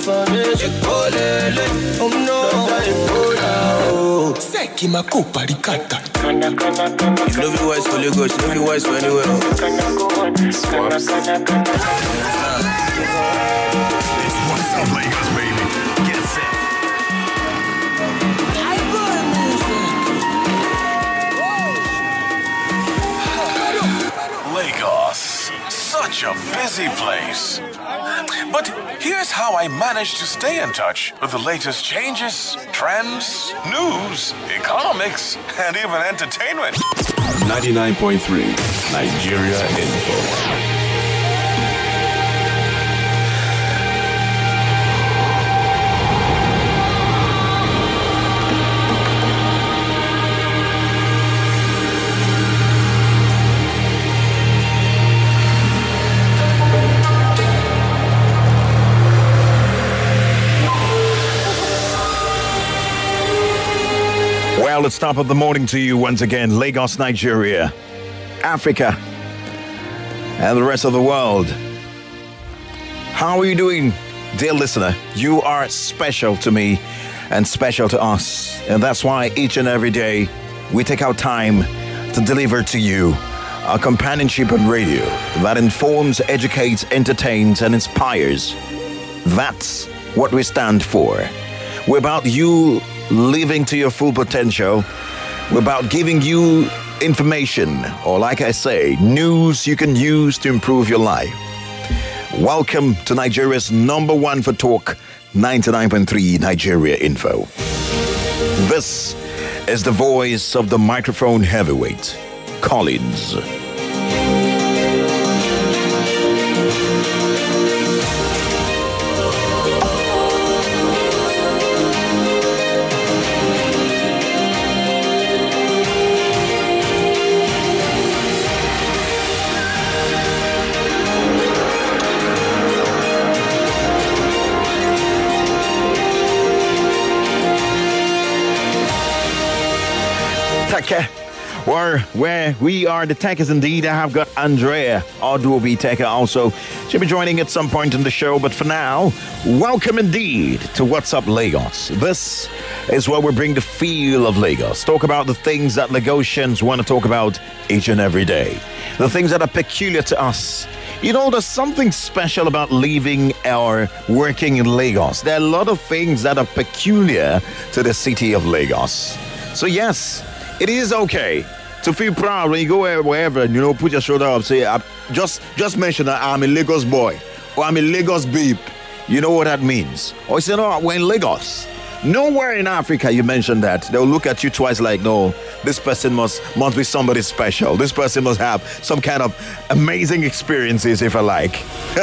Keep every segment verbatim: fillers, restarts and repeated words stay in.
foundation. Oh no. Seki makupa rikata. If no be wise for Lagos, no be wise for anywhere else. It's What's Up Lagos, baby. Get set. Lagos, such a busy place. But here's how I managed to stay in touch with the latest changes, trends, news, economics, and even entertainment. ninety-nine point three Nigeria Info. Well, it's top of the morning to you once again, Lagos, Nigeria, Africa, and the rest of the world. How are you doing, dear listener? You are special to me and special to us. And that's why each and every day we take our time to deliver to you a companionship on radio that informs, educates, entertains, and inspires. That's what we stand for. We're about you living to your full potential. We're about giving you information, or like I say, news you can use to improve your life. Welcome to Nigeria's number one for talk, ninety-nine point three Nigeria Info. This is the voice of the microphone heavyweight, Collins. Where, where we are the Techers indeed. I have got Andrea Oduobi Tecker also. She'll be joining at some point in the show. But for now, welcome indeed to What's Up Lagos. This is where we bring the feel of Lagos. Talk about the things that Lagosians want to talk about each and every day. The things that are peculiar to us. You know, there's something special about living or working in Lagos. There are a lot of things that are peculiar to the city of Lagos. So yes, it is okay to feel proud when you go wherever and, you know, put your shoulder up, say, just just mention that I'm a Lagos boy or I'm a Lagos babe. You know what that means. Or you say, no, we're in Lagos. Nowhere in Africa you mention that. They'll look at you twice like, no, this person must, must be somebody special. This person must have some kind of amazing experiences, if I like.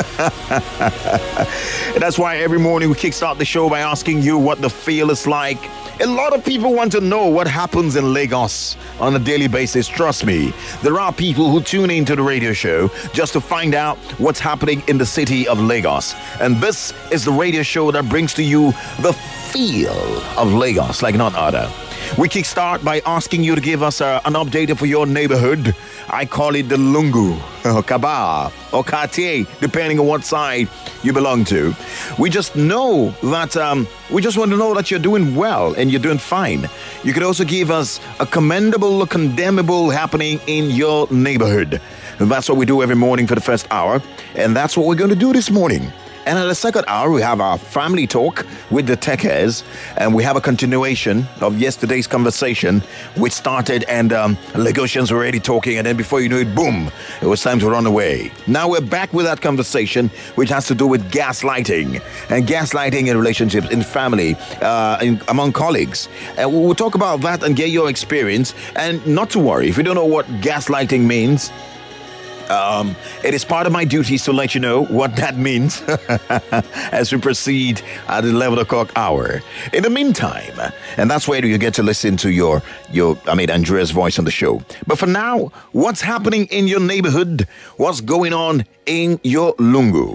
And that's why every morning we kickstart the show by asking you what the feel is like. A lot of people want to know what happens in Lagos on a daily basis. Trust me, there are people who tune into the radio show just to find out what's happening in the city of Lagos. And this is the radio show that brings to you the feel of Lagos like none other. We kickstart by asking you to give us uh, an update for your neighborhood. I call it the Lungu, or Kaba, or Cartier, depending on what side you belong to. We just know that, um, we just want to know that you're doing well and you're doing fine. You could also give us a commendable or condemnable happening in your neighborhood. And that's what we do every morning for the first hour. And that's what we're going to do this morning. And at the second hour, we have our family talk with the Techers, and we have a continuation of yesterday's conversation, which started and um, Lagosians were already talking, and then before you know it, boom, it was time to run away. Now we're back with that conversation, which has to do with gaslighting, and gaslighting in relationships, in family, uh, in, among colleagues. And we'll talk about that and get your experience, and not to worry, if you don't know what gaslighting means, Um, it is part of my duties to let you know what that means as we proceed at the eleven o'clock hour. In the meantime, and that's where you get to listen to your, your, I mean, Andrea's voice on the show. But for now, what's happening in your neighborhood? What's going on in your Lungu?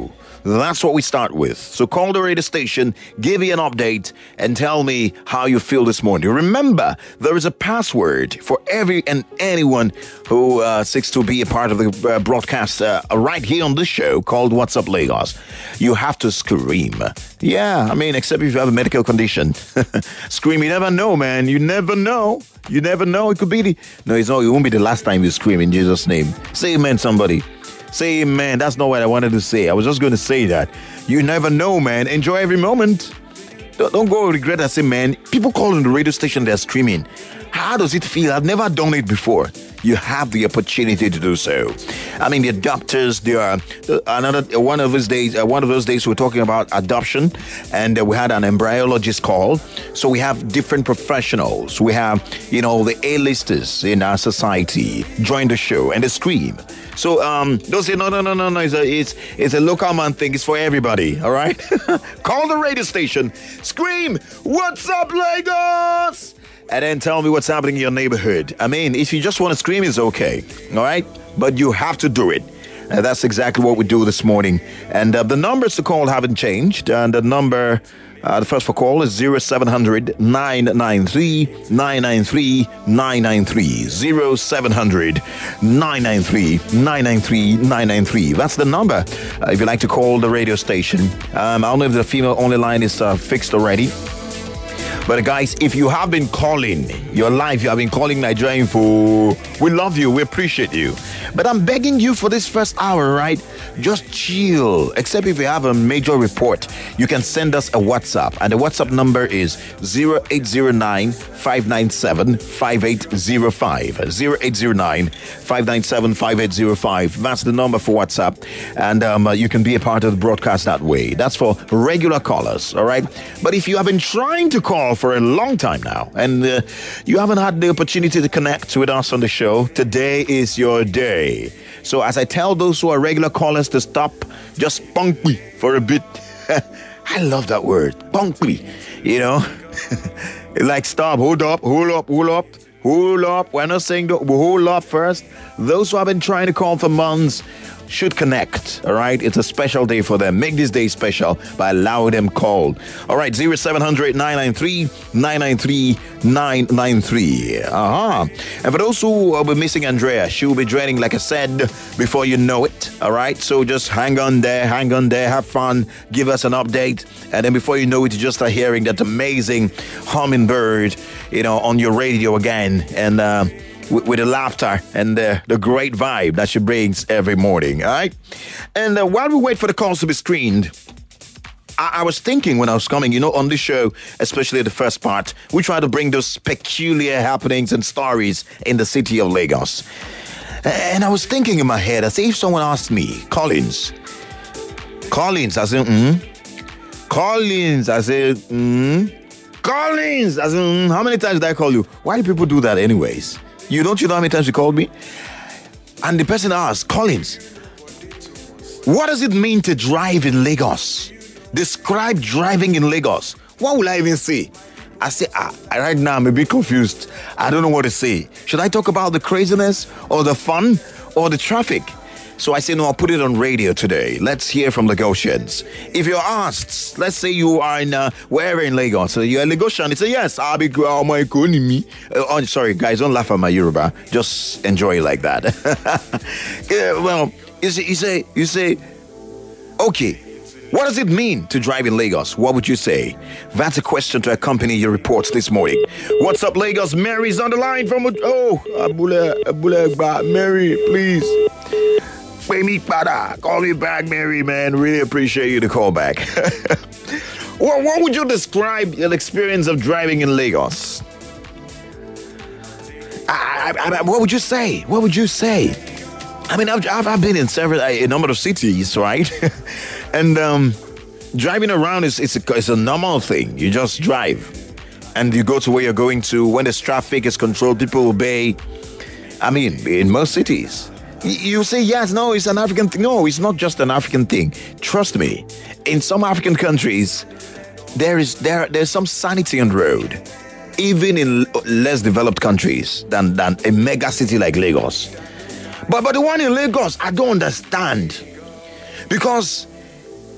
That's what we start with. So call the radio station, give me an update, and tell me how you feel this morning. Remember, there is a password for every and anyone who uh, seeks to be a part of the uh, broadcast uh, right here on this show called What's Up Lagos. You have to scream. Yeah, I mean, except if you have a medical condition. Scream, you never know, man. You never know. You never know. It could be the... No, it's not. It won't be the last time you scream in Jesus' name. Say amen, somebody. Say amen. That's not what I wanted to say. I was just going to say that. You never know, man. Enjoy every moment. Don't, don't go regret that. Say, man, people calling the radio station, they're screaming. How does it feel? I've never done it before. You have the opportunity to do so. I mean, the doctors, they are uh, another one of those days. Uh, one of those days, we're talking about adoption, and uh, we had an embryologist call. So we have different professionals. We have, you know, the A-listers in our society join the show and they scream. So um, don't say no, no, no, no, no. It's a, it's it's a local man thing. It's for everybody. All right. Call the radio station. Scream. What's up, Lagos? And then tell me what's happening in your neighborhood. I mean, if you just want to scream, it's okay. All right? But you have to do it. And that's exactly what we do this morning. And uh, the numbers to call haven't changed. And the number, uh, the first for call is zero seven hundred nine nine three nine nine three nine nine three. zero seven hundred nine nine three nine nine three nine nine three. That's the number uh, if you'd like to call the radio station. Um, I don't know if the female only line is uh, fixed already. But guys, if you have been calling your life, you have been calling Nigeria Info, we love you, we appreciate you. But I'm begging you for this first hour, right? Just chill. Except if you have a major report, you can send us a WhatsApp. And the WhatsApp number is zero eight zero nine five nine seven five eight zero five. zero eight zero nine five nine seven five eight zero five. That's the number for WhatsApp. And um, you can be a part of the broadcast that way. That's for regular callers, all right? But if you have been trying to call for a long time now, and uh, you haven't had the opportunity to connect with us on the show, today is your day. So as I tell those who are regular callers to stop, just punk me for a bit. I love that word, punk me, you know. Like stop, hold up, hold up, hold up, hold up. We're not saying that, hold up first. Those who have been trying to call for months should connect, all right? It's a special day for them. Make this day special by allowing them call. All right, zero seven hundred nine nine three nine nine three nine nine three. Uh-huh. And for those who will be missing Andrea, she will be joining, like I said, before you know it, all right? So just hang on there, hang on there, have fun, give us an update, and then before you know it, you just start hearing that amazing hummingbird, you know, on your radio again, and uh With, with the laughter and the, the great vibe that she brings every morning, all right? And uh, while we wait for the calls to be screened, I, I was thinking when I was coming, you know, on this show, especially the first part, we try to bring those peculiar happenings and stories in the city of Lagos. And I was thinking in my head, I say, if someone asked me, Collins, Collins, I said, mm, Collins, I said, mm, Collins, I said, mm, how many times did I call you? Why do people do that anyways? You don't you know how many times you called me? And the person asked, Collins, what does it mean to drive in Lagos? Describe driving in Lagos. What will I even say? I say, ah, right now I'm a bit confused. I don't know what to say. Should I talk about the craziness or the fun or the traffic? So I say, no, I'll put it on radio today. Let's hear from Lagosians. If you're asked, let's say you are in, uh, wherever in Lagos, so you're a Lagosian, it's a yes, I'll be, oh my God, me. Uh, oh, sorry, guys, don't laugh at my Yoruba. Just enjoy it like that. Yeah, well, you say, you say, you say, okay, what does it mean to drive in Lagos? What would you say? That's a question to accompany your reports this morning. What's up, Lagos? Mary's on the line from, oh, Abule, Abule, Mary, please. Pay me, pada. Call me back, Mary, man. Really appreciate you to call back. Well, what would you describe your experience of driving in Lagos? I, I, I, what would you say? What would you say? I mean, I've, I've, I've been in several, a number of cities, right? And um, driving around is it's a, it's a normal thing. You just drive. And you go to where you're going to. When there's traffic is controlled, people obey. I mean, in most cities. You say, yes, no, it's an African thing. No, it's not just an African thing. Trust me. In some African countries, there is there there's some sanity on the road. Even in less developed countries than, than a mega city like Lagos. But, but the one in Lagos, I don't understand. Because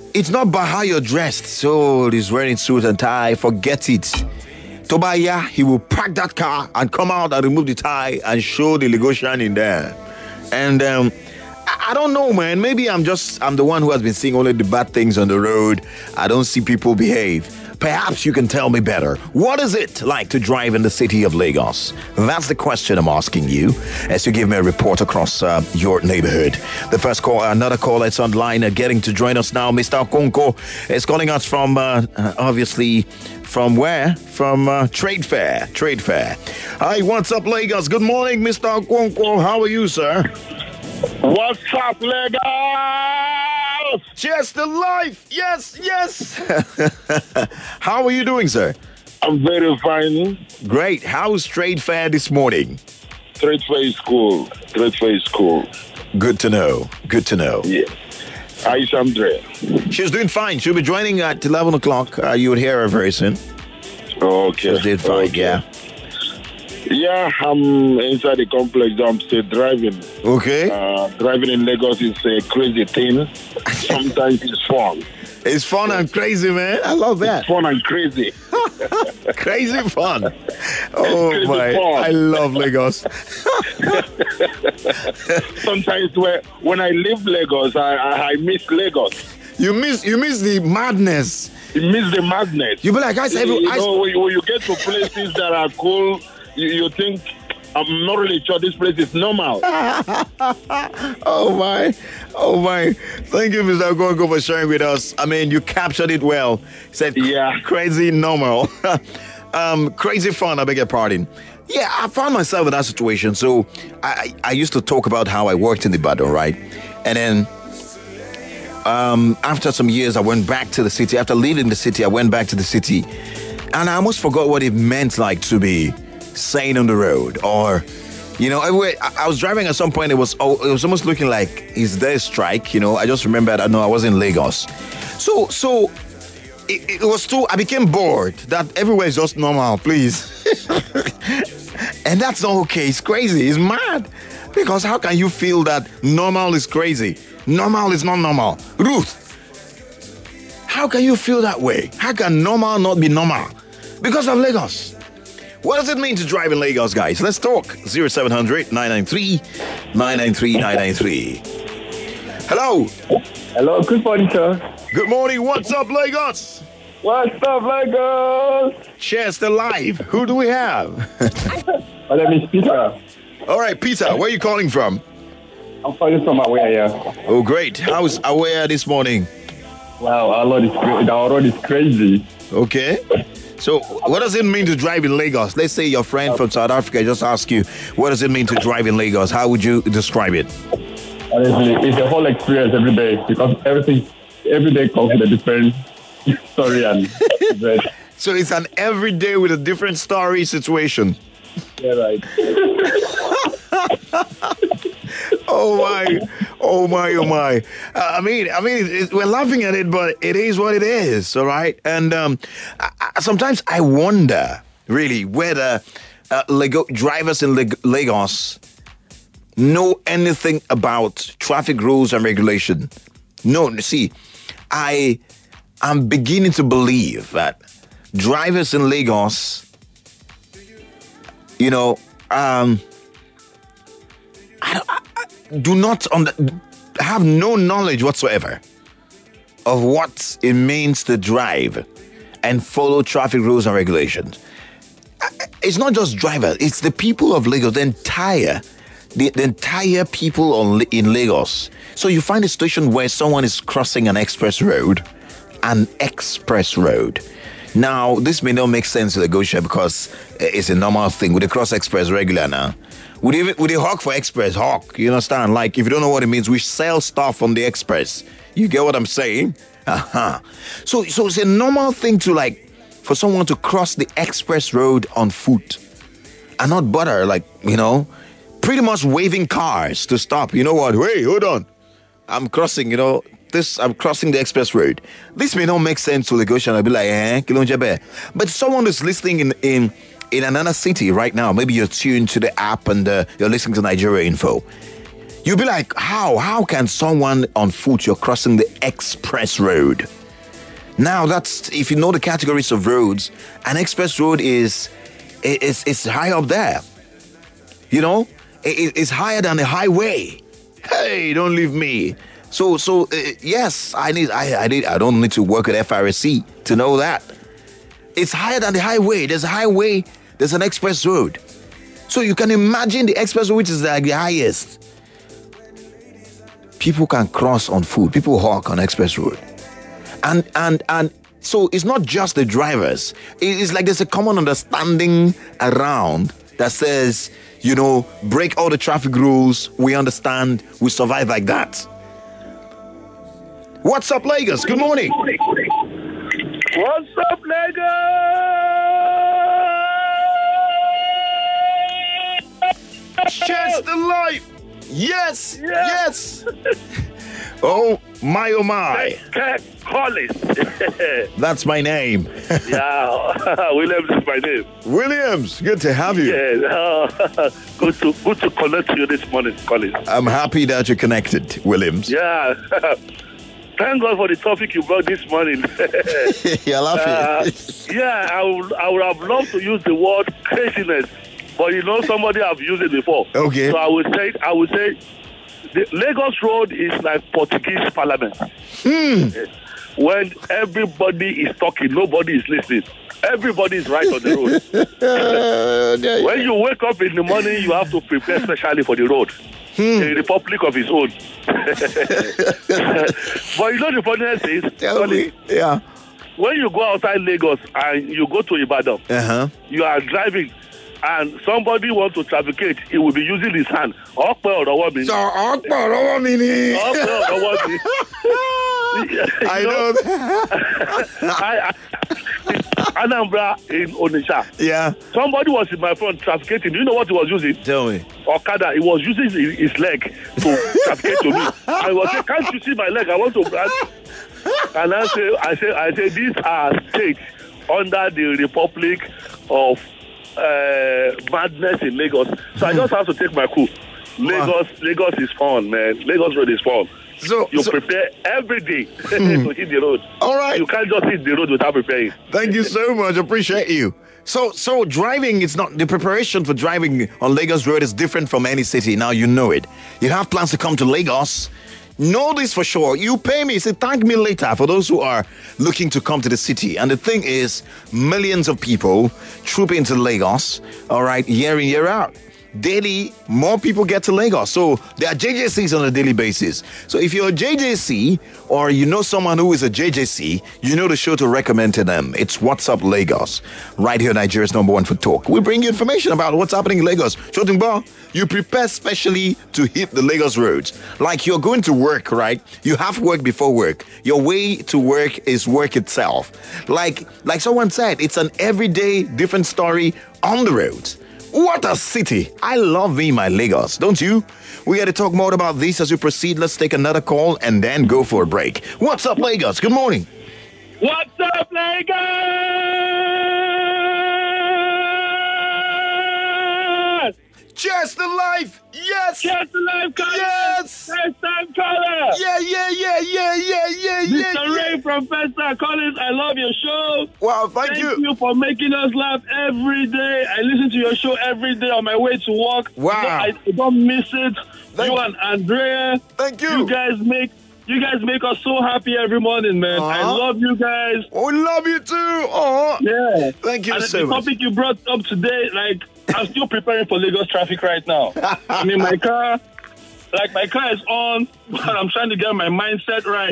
it's not by how you're dressed. So he's wearing suit and tie. Forget it. Tobaya, he will park that car and come out and remove the tie and show the Lagosian in there. And um, I, I don't know, man. Maybe I'm just, I'm the one who has been seeing only the bad things on the road. I don't see people behave. Perhaps you can tell me better. What is it like to drive in the city of Lagos? That's the question I'm asking you as you give me a report across uh, your neighborhood. The first call, another call that's online, uh, getting to join us now. Mister Okonko is calling us from, uh, uh, obviously, from where? From uh, Trade Fair. Trade Fair. Hi, what's up, Lagos? Good morning, Mister Okonko. How are you, sir? What's up, Lagos? Cheers to life. Yes, yes. How are you doing, sir? I'm very fine. Great. How's Trade Fair this morning? Trade Fair is cool. Trade Fair is cool. Good to know. Good to know. Yeah. Hi, Sandra. She's doing fine. She'll be joining at eleven o'clock. Uh, you would hear her very soon. Okay. She did fine, okay. yeah. Yeah, I'm inside the complex. I'm still driving. Okay. Uh, driving in Lagos is a crazy thing. Sometimes it's fun. It's fun and crazy, man. I love that. It's fun and crazy. Crazy fun. Oh, Crazy my. fun. I love Lagos. Sometimes when, when I leave Lagos, I, I, I miss Lagos. You miss you miss the madness. You miss the madness. You be like, guys, every, you I, know, when you, when you get to places that are cool, you, you think, I'm not really sure this place is normal. oh, my. Oh, my. Thank you, Mister Okonko, for sharing with us. I mean, you captured it well. Said, yeah. Crazy normal. um, crazy fun, I beg your pardon. Yeah, I found myself in that situation. So I, I used to talk about how I worked in the Ibadan, right? And then um, after some years, I went back to the city. After leaving the city, I went back to the city. And I almost forgot what it meant like to be sane on the road. Or, you know, I, I was driving at some point. It was oh, it was almost looking like, is there a strike? You know, I just remembered, I know I was in Lagos. So, so it, it was too, I became bored that everywhere is just normal, please. And that's not okay. It's crazy. It's mad. Because how can you feel that normal is crazy? Normal is not normal. Ruth, how can you feel that way? How can normal not be normal? Because of Lagos. What does it mean to drive in Lagos, guys? Let's talk. zero seven hundred, nine nine three, nine nine three, nine nine three. Hello. Hello, good morning, sir. Good morning. What's up, Lagos? What's up, Lagos? Cheers to life. Who do we have? My name is Peter. All right, Peter, where are you calling from? I'm calling from Aware, yeah. Oh, great. How's Aware this morning? Wow, our Lord is crazy. Our Lord is crazy. Okay. So, what does it mean to drive in Lagos? Let's say your friend from South Africa just asked you, what does it mean to drive in Lagos? How would you describe it? Honestly, it's a whole experience every day because everything, every day comes with a different story and event. So, it's an everyday with a different story situation. Yeah, right. Oh my, oh my, oh my. Uh, I mean, I mean, it, we're laughing at it, but it is what it is, all right? And um, I, I, sometimes I wonder, really, whether uh, Lego, drivers in Leg- Lagos know anything about traffic rules and regulation. No, see, I am beginning to believe that drivers in Lagos, you know, um, I don't, I, I do not under, have no knowledge whatsoever of what it means to drive and follow traffic rules and regulations. It's not just drivers; it's the people of Lagos, the entire, the, the entire people on, in Lagos. So you find a situation where someone is crossing an express road, an express road. Now, this may not make sense to Lagos because it's a normal thing. Would they cross express regular now? Would they, would they hawk for express? Hawk, you understand? Like, if you don't know what it means, we sell stuff on the express. You get what I'm saying? Uh-huh. So, so it's a normal thing to, like, for someone to cross the express road on foot and not bother, like, you know, pretty much waving cars to stop. You know what? Wait, hold on. I'm crossing, you know, this, I'm crossing the express road. This may not make sense to Lagosian. I'll be like, eh, Kilonjabe. But someone who's listening in, in, in another city right now, maybe you're tuned to the app and uh, you're listening to Nigeria Info. You'll be like, how? How can someone on foot, you're crossing the express road? Now, that's, if you know the categories of roads, an express road is, is, is high up there. You know, it, it's higher than the highway. Hey, don't leave me. So, so uh, yes, I need, I, I need, I don't need to work at F R S C to know that. It's higher than the highway. There's a highway, there's an express road. So you can imagine the express road, which is like the highest. People can cross on foot. People walk on express road. And, and, and so it's not just the drivers. It's like there's a common understanding around that says, you know, break all the traffic rules. We understand. We survive like that. What's up, Lagos? Good morning. What's up, Lagos? Chance the life. Yes, yes. Oh, my, oh, my. Collins. That's my name. Yeah, Williams is my name. Williams, good to have you. Yeah, uh, good to good to connect to you this morning, Collins. I'm happy that you're connected, Williams. Yeah. Thank God for the topic you brought this morning. You're laughing. Uh, yeah, I would, I would have loved to use the word craziness, but you know somebody have used it before. Okay. So I would say, I would say, the Lagos Road is like Portuguese Parliament. Hmm. When everybody is talking, nobody is listening. Everybody is right on the road. When you wake up in the morning, you have to prepare specially for the road. Hmm. A republic of its own. But you know the funniest is, Tell me. Yeah. when you go outside Lagos and you go to Ibadan, Uh-huh. you are driving and somebody wants to trafficate, he will be using his hand. Ọ̀pẹ ọ̀rọ̀ wọ́ mi. So, ọ̀pọ̀ ọ̀rọ̀ mi ni. Ọ̀pẹ ọ̀rọ̀ wọ́ mi. I know that. I, I, Anambra in Onitsha. Yeah. Somebody was in my front trafficking. Do you know what he was using? Tell me. Okada. He was using his, his leg to trafficate to me. I was saying, can't you see my leg? I want to brand. And I say, I say, I say, these are states under the Republic of uh, Madness in Lagos. So I just have to take my coup. Lagos, Lagos is fun, man. Lagos Road is fun. So You so, prepare every day to hit the road. All right. You can't just hit the road without preparing. Thank you so much. Appreciate you. So, so driving, it's not, the preparation for driving on Lagos Road is different from any city. Now you know it. You have plans to come to Lagos. Know this for sure. You pay me. Say thank me later for those who are looking to come to the city. And the thing is, millions of people troop into Lagos, all right, year in, year out. Daily, more people get to Lagos. So there are J J Cs on a daily basis. So if you're a J J C or you know someone who is a J J C, you know the show to recommend to them. It's What's Up Lagos, right here, Nigeria's number one for talk. We bring you information about what's happening in Lagos. Shotingba, you prepare specially to hit the Lagos roads. Like you're going to work, right? You have work before work. Your way to work is work itself. Like, like someone said, it's an everyday different story on the roads. What a city. I love me my Lagos, don't you? We got to talk more about this as we proceed. Let's take another call and then go for a break. What's up, Lagos? Good morning. What's up, Lagos? Cheers to life. Yes. Cheers to life, caller. Yes. First time caller. Yeah, yeah, yeah, yeah, yeah, yeah, yeah. Mister Ray from First Time Collins, I love your show. Wow, thank, Thank you. you for making us laugh every day. I listen to your show every day on my way to work. Wow. I, I don't miss it. Thank you you. and Andrea. Thank you. You guys make you guys make us so happy every morning, man. I Uh-huh. love you guys. Oh, we love you too. Oh, Yeah. thank you and so the much. topic you brought up today, like, I'm still preparing for Lagos traffic right now. I'm in my car. Like, my car is on, but I'm trying to get my mindset right.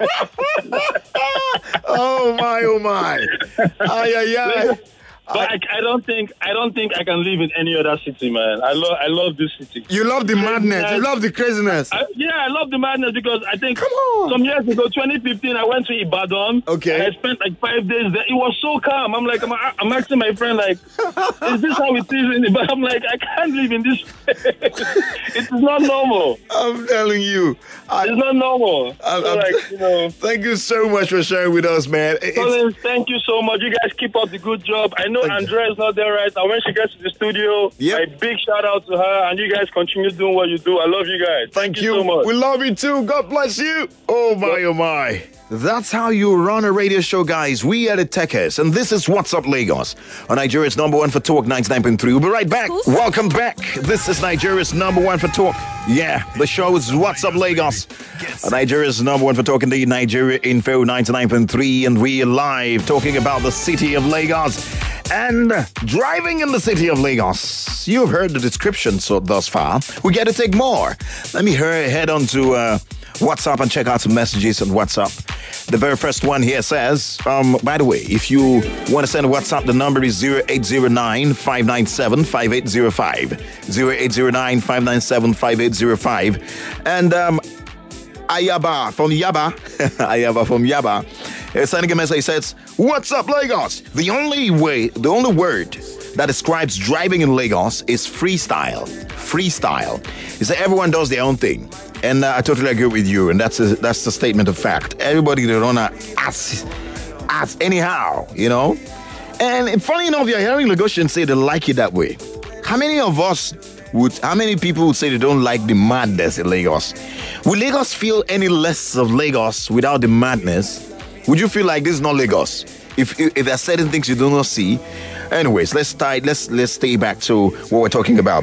Oh my, oh my. Ay, ay, ay. But I, I don't think I don't think I can live in any other city, man. I love I love this city. You love the madness. You love the craziness. I, yeah, I love the madness because I think Come on. some years ago, twenty fifteen, I went to Ibadan. Okay. And I spent like five days there. It was so calm. I'm like, I'm, I'm asking my friend, like, is this how it is in Ibadan? I'm like, I can't live in this. It's not normal. I'm telling you. I, It's not normal. I'm- So, I'm- like, you know. Thank you so much for sharing with us, man. It's, Collins, thank you so much. You guys keep up the good job. I know know Andrea is not there right now. When she gets to the studio, yep. a big shout out to her, and you guys continue doing what you do. I love you guys. Thank, Thank you. you so much. We love you too. God bless you. Oh my, oh my. That's how you run a radio show, guys. We are the Techers, and this is What's Up Lagos on Nigeria's number one for talk, ninety-nine point three. We'll be right back. Welcome back. This is Nigeria's number one for talk. Yeah, the show is What's Up Lagos on Nigeria's number one for talk, indeed, Nigeria Info ninety-nine point three, and we are live talking about the city of Lagos and driving in the city of Lagos. You've heard the description so thus far. We get to take more. Let me head on to uh, WhatsApp and check out some messages on WhatsApp. The very first one here says, um, by the way, if you want to send a WhatsApp, the number is zero eight zero nine, five nine seven, five eight zero five. zero eight zero nine, five nine seven, five eight zero five. And um, Ayaba from Yaba, Ayaba from Yaba, is sending a message. He says, "What's up, Lagos? The only way, the only word that describes driving in Lagos is freestyle. Freestyle. He said everyone does their own thing." And uh, I totally agree with you, and that's a, that's a statement of fact. Everybody they don't ask, ask anyhow, you know. And funny enough, you're hearing Lagosians say they like it that way. How many of us would? How many people would say they don't like the madness in Lagos? Will Lagos feel any less of Lagos without the madness? Would you feel like this is not Lagos if if, if there are certain things you do not see? Anyways, let's start. Let's let's stay back to what we're talking about.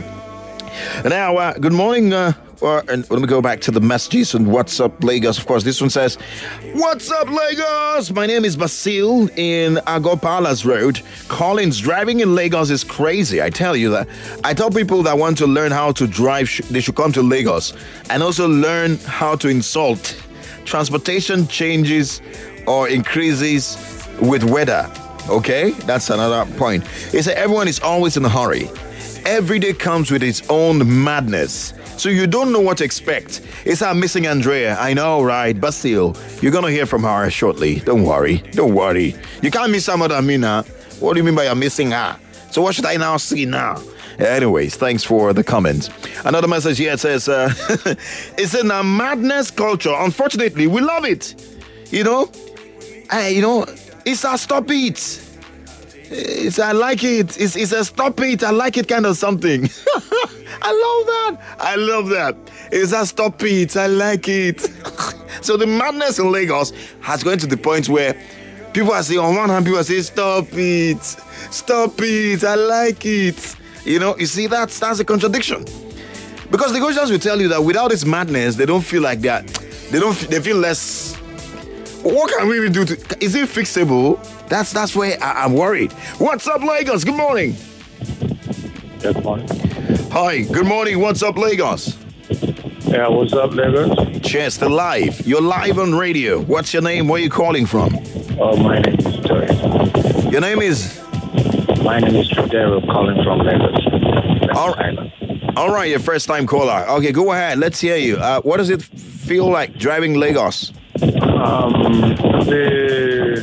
Now, uh, good morning. Uh, Or, and let me go back to the messages and What's Up Lagos. Of course, this one says, "What's up Lagos? My name is Basil in Agopalas Road. Collins, driving in Lagos is crazy. I tell you that. I tell people that want to learn how to drive, sh- they should come to Lagos and also learn how to insult. Transportation changes or increases with weather. Okay, that's another point. He said everyone is always in a hurry. Every day comes with its own madness. So you don't know what to expect. It's our missing Andrea. I know, right? But still, you're going to hear from her shortly. Don't worry. Don't worry. You can't miss someone than me now. What do you mean by you're missing her? So what should I now see now? Anyways, thanks for the comments. Another message here says, uh, it's in a madness culture. Unfortunately, we love it. You know? Hey, you know, it's a stop it. It's I like it. It's, it's a stop it. I like it kind of something. I love that. I love that. It's a stop it. I like it. So the madness in Lagos has gone to the point where people are saying, on one hand, people are saying, stop it. Stop it. I like it. You know, you see, that's, that's a contradiction. Because the Lagosians will tell you that without this madness, they don't feel like that. They don't. They feel less. What can we even do? To, is it fixable? That's that's where I, I'm worried. What's up, Lagos? Good morning. Good morning. Hi. Good morning. What's up, Lagos? Yeah, what's up, Lagos? Cheers to live. You're live on radio. What's your name? Where are you calling from? Oh, my name is Tori. Your name is? My name is Fidero, calling from Lagos. All right. All right, your first time caller. Okay, go ahead. Let's hear you. Uh, what does it feel like driving Lagos? Um, the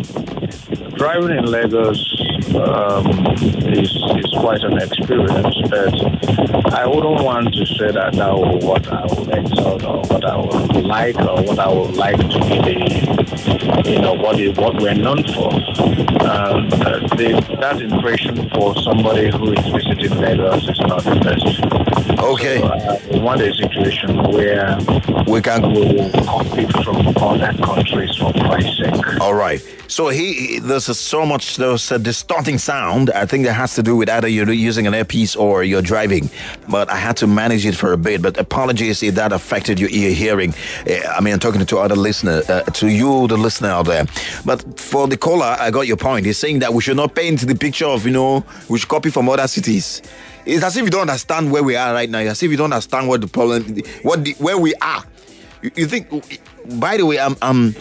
driving in Lagos um, is is quite an experience, but I wouldn't want to say that that was what I would exalt or what I would like or what I would like to be the, you know, what is what we're known for. Um, the, that impression for somebody who is visiting Lagos is not the best. Okay. So, uh, we want a situation where we can we will compete from other countries for price sake. All right. So he, he there's a, so much there's a distorting sound. I think that has to do with either you're using an earpiece or you're driving. But I had to manage it for a bit. But apologies if that affected your ear hearing. I mean, I'm talking to other listeners, uh, to you, the listener out there. But for the caller, I got your point. He's saying that we should not paint the picture of, you know, we should copy from other cities. It's as if you don't understand where we are right now. It's as if you don't understand what the problem, what the, where we are. You, you think? By the way, I'm, I'm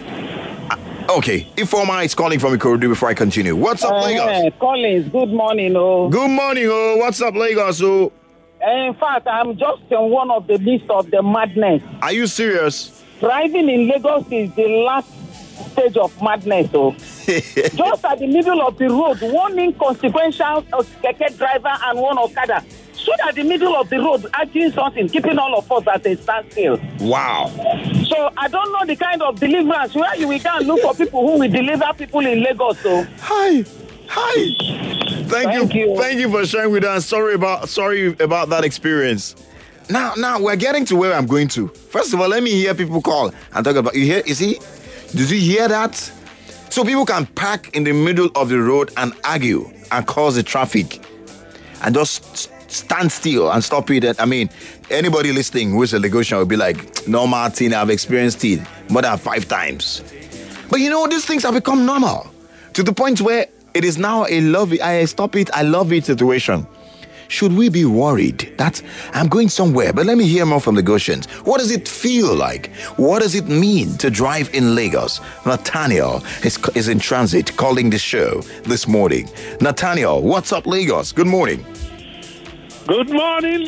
okay. Informa is calling from Ikorodu before I continue. What's up, uh, Lagos? Collins, good morning, oh. Good morning, oh. What's up, Lagos, oh? In fact, I'm just in one of the list of the madness. Are you serious? Driving in Lagos is the last stage of madness, oh. Just at the middle of the road, one inconsequential keke driver and one Okada stood at the middle of the road arguing something, keeping all of us at a standstill. Wow. So I don't know the kind of deliverance where you will go and look for people who will deliver people in Lagos. So hi, hi. Thank, Thank you. you. Thank you for sharing with us. Sorry about sorry about that experience. Now, now we're getting to where I'm going to. First of all, let me hear people call and talk about. You hear? You see? Did you hear that? So people can park in the middle of the road and argue and cause the traffic, and just stand still and stop it. And, I mean, anybody listening who is a Lagosian will be like, "Normal thing. I've experienced it more than five times." But you know, these things have become normal to the point where it is now a love it, I stop it, I love it situation. Should we be worried that I'm going somewhere? But let me hear more from Lagosians. What does it feel like? What does it mean to drive in Lagos? Nathaniel is, is in transit calling the show this morning. Nathaniel, what's up, Lagos? Good morning. Good morning,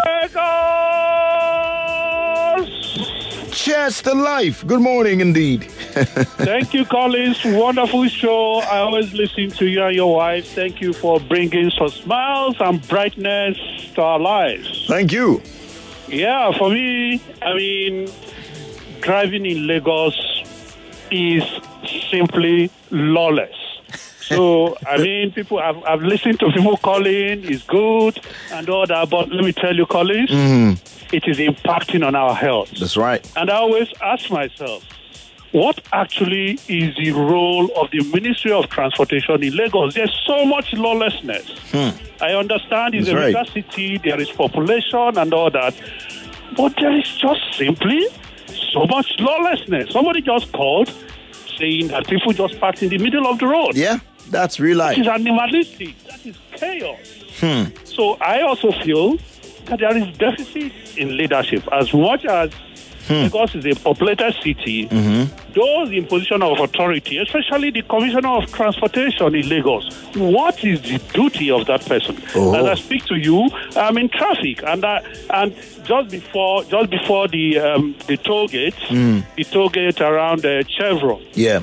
Lagos. Cheers to life. Good morning indeed. Thank you, Collins. Wonderful show. I always listen to you and your wife. Thank you for bringing some smiles and brightness to our lives. Thank you. Yeah, for me, I mean, driving in Lagos is simply lawless. So, I mean, people, I've, I've listened to people calling, it's good and all that, but let me tell you, Collins, Mm. it is impacting on our health. That's right. And I always ask myself, what actually is the role of the Ministry of Transportation in Lagos? There's so much lawlessness. Hmm. I understand it's That's a right. major city, there is population and all that, but there is just simply so much lawlessness. Somebody just called saying that people just parked in the middle of the road. Yeah, that's real life. That is animalistic. That is chaos. Hmm. So I also feel that there is deficit in leadership. As much as Hmm. Lagos is a populated city, Mm-hmm. those in position of authority, especially the Commissioner of Transportation in Lagos, what is the duty of that person? Oh. As I speak to you, I'm in traffic, and I, and just before just before the um, the toll gate, Mm. the toll gate around uh, Chevron. Yeah.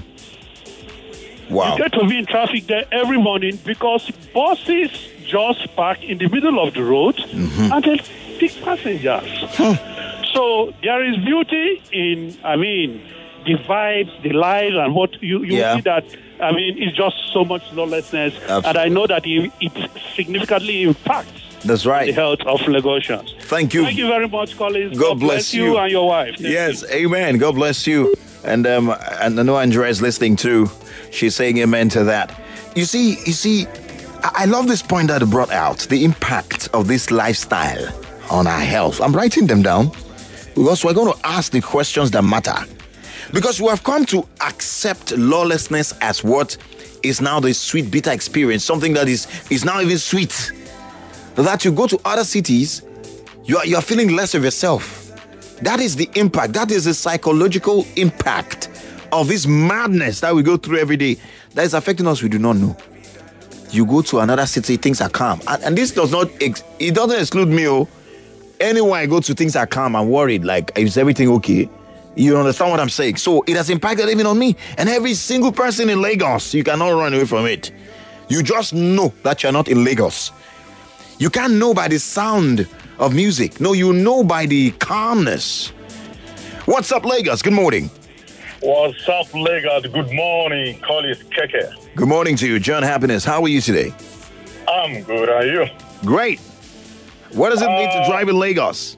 Wow. You get to be in traffic there every morning because buses just park in the middle of the road Mm-hmm. and then pick passengers. So there is beauty in, I mean, the vibes, the lives, and what you, you Yeah. see that, I mean, it's just so much lawlessness. Absolutely. And I know that it, it significantly impacts That's the right. health of Lagosians. Thank you. Thank you very much, Collins. God bless you. and your wife. Thank Yes, you. amen. God bless you. And um, and I know Andrea is listening too. She's saying amen to that. You see, you see, I, I love this point that you brought out, the impact of this lifestyle on our health. I'm writing them down because we're going to ask the questions that matter. Because we have come to accept lawlessness as what is now the sweet, bitter experience, something that is, is now even sweet. That you go to other cities, you are, you are feeling less of yourself. That is the impact. That is the psychological impact of this madness that we go through every day that is affecting us we do not know. You go to another city, things are calm. And, and this does not, ex- it doesn't exclude me. Oh. Anywhere I go to, things are calm. I'm worried. Like, is everything okay? You understand what I'm saying? So it has impacted even on me. And every single person in Lagos, you cannot run away from it. You just know that you're not in Lagos. You can't know by the sound of music. No, you know by the calmness. What's up, Lagos? Good morning. What's up, Lagos? Good morning. Call it Keke. Good morning to you, John Happiness. How are you today? I'm good. Are you? Great. What does it mean to Uh, drive in Lagos?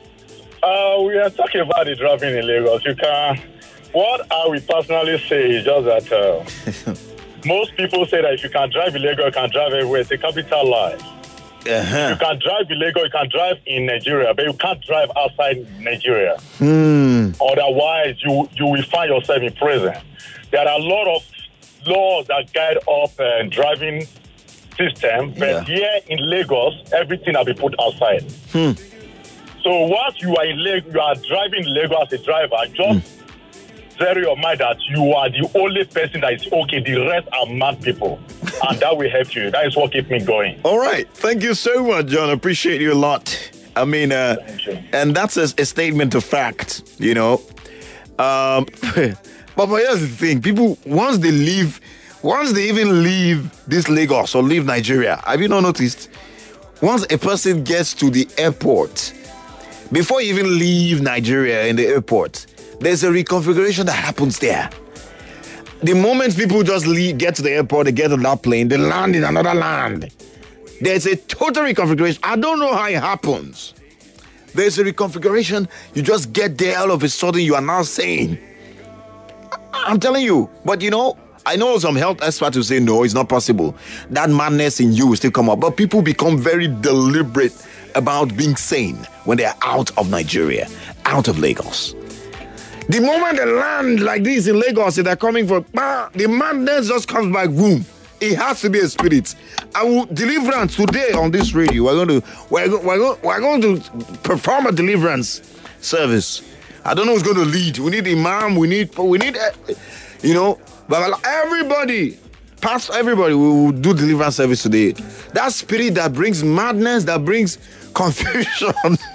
Uh, we are talking about the driving in Lagos. You can. What I will personally say is just that uh, most people say that if you can drive in Lagos, you can drive everywhere. It's a capital lie. Uh-huh. You can drive in Lagos, you can drive in Nigeria, but you can't drive outside Nigeria. Hmm. Otherwise, you you will find yourself in prison. There are a lot of laws that guide up uh, driving system, but Yeah. here in Lagos, everything has been put outside. Hmm. So once you are in Lagos, you are driving Lagos as a driver, just zero your mind that you are the only person that is okay. The rest are mad people, and that will help you. That is what keeps me going. All right. Thank you so much, John. Appreciate you a lot. I mean, uh, Thank you. and that's a, a statement of fact, you know. Um, but, but here's the thing. People, once they leave, once they even leave this Lagos or leave Nigeria, have you not noticed? Once a person gets to the airport, before you even leave Nigeria in the airport, there's a reconfiguration that happens there. The moment people just leave, get to the airport, they get on that plane, they land in another land. There's a total reconfiguration. I don't know how it happens. There's a reconfiguration. You just get there, all of a sudden you are now saying, I'm telling you. But you know, I know some health experts who say, no, it's not possible. That madness in you will still come up. But people become very deliberate about being sane when they are out of Nigeria, out of Lagos. The moment they land like this in Lagos, they're coming for, the madness just comes back, boom. It has to be a spirit. I will deliverance today on this radio. We're going to we're, go, we're, go, we're going to perform a deliverance service. I don't know who's going to lead. We need imam. We need we need you know. But everybody, past everybody, we will do deliverance service today. That spirit that brings madness, that brings confusion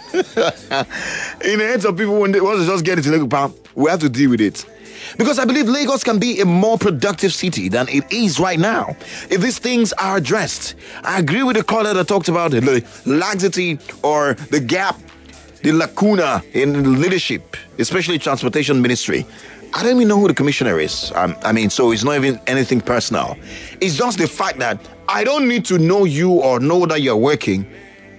in the heads of people when they want to just get into Lagos, we have to deal with it. Because I believe Lagos can be a more productive city than it is right now if these things are addressed. I agree with the caller that talked about the laxity or the gap, the lacuna in leadership, especially transportation ministry. I don't even know who the commissioner is. Um, I mean, so it's not even anything personal. It's just the fact that I don't need to know you or know that you're working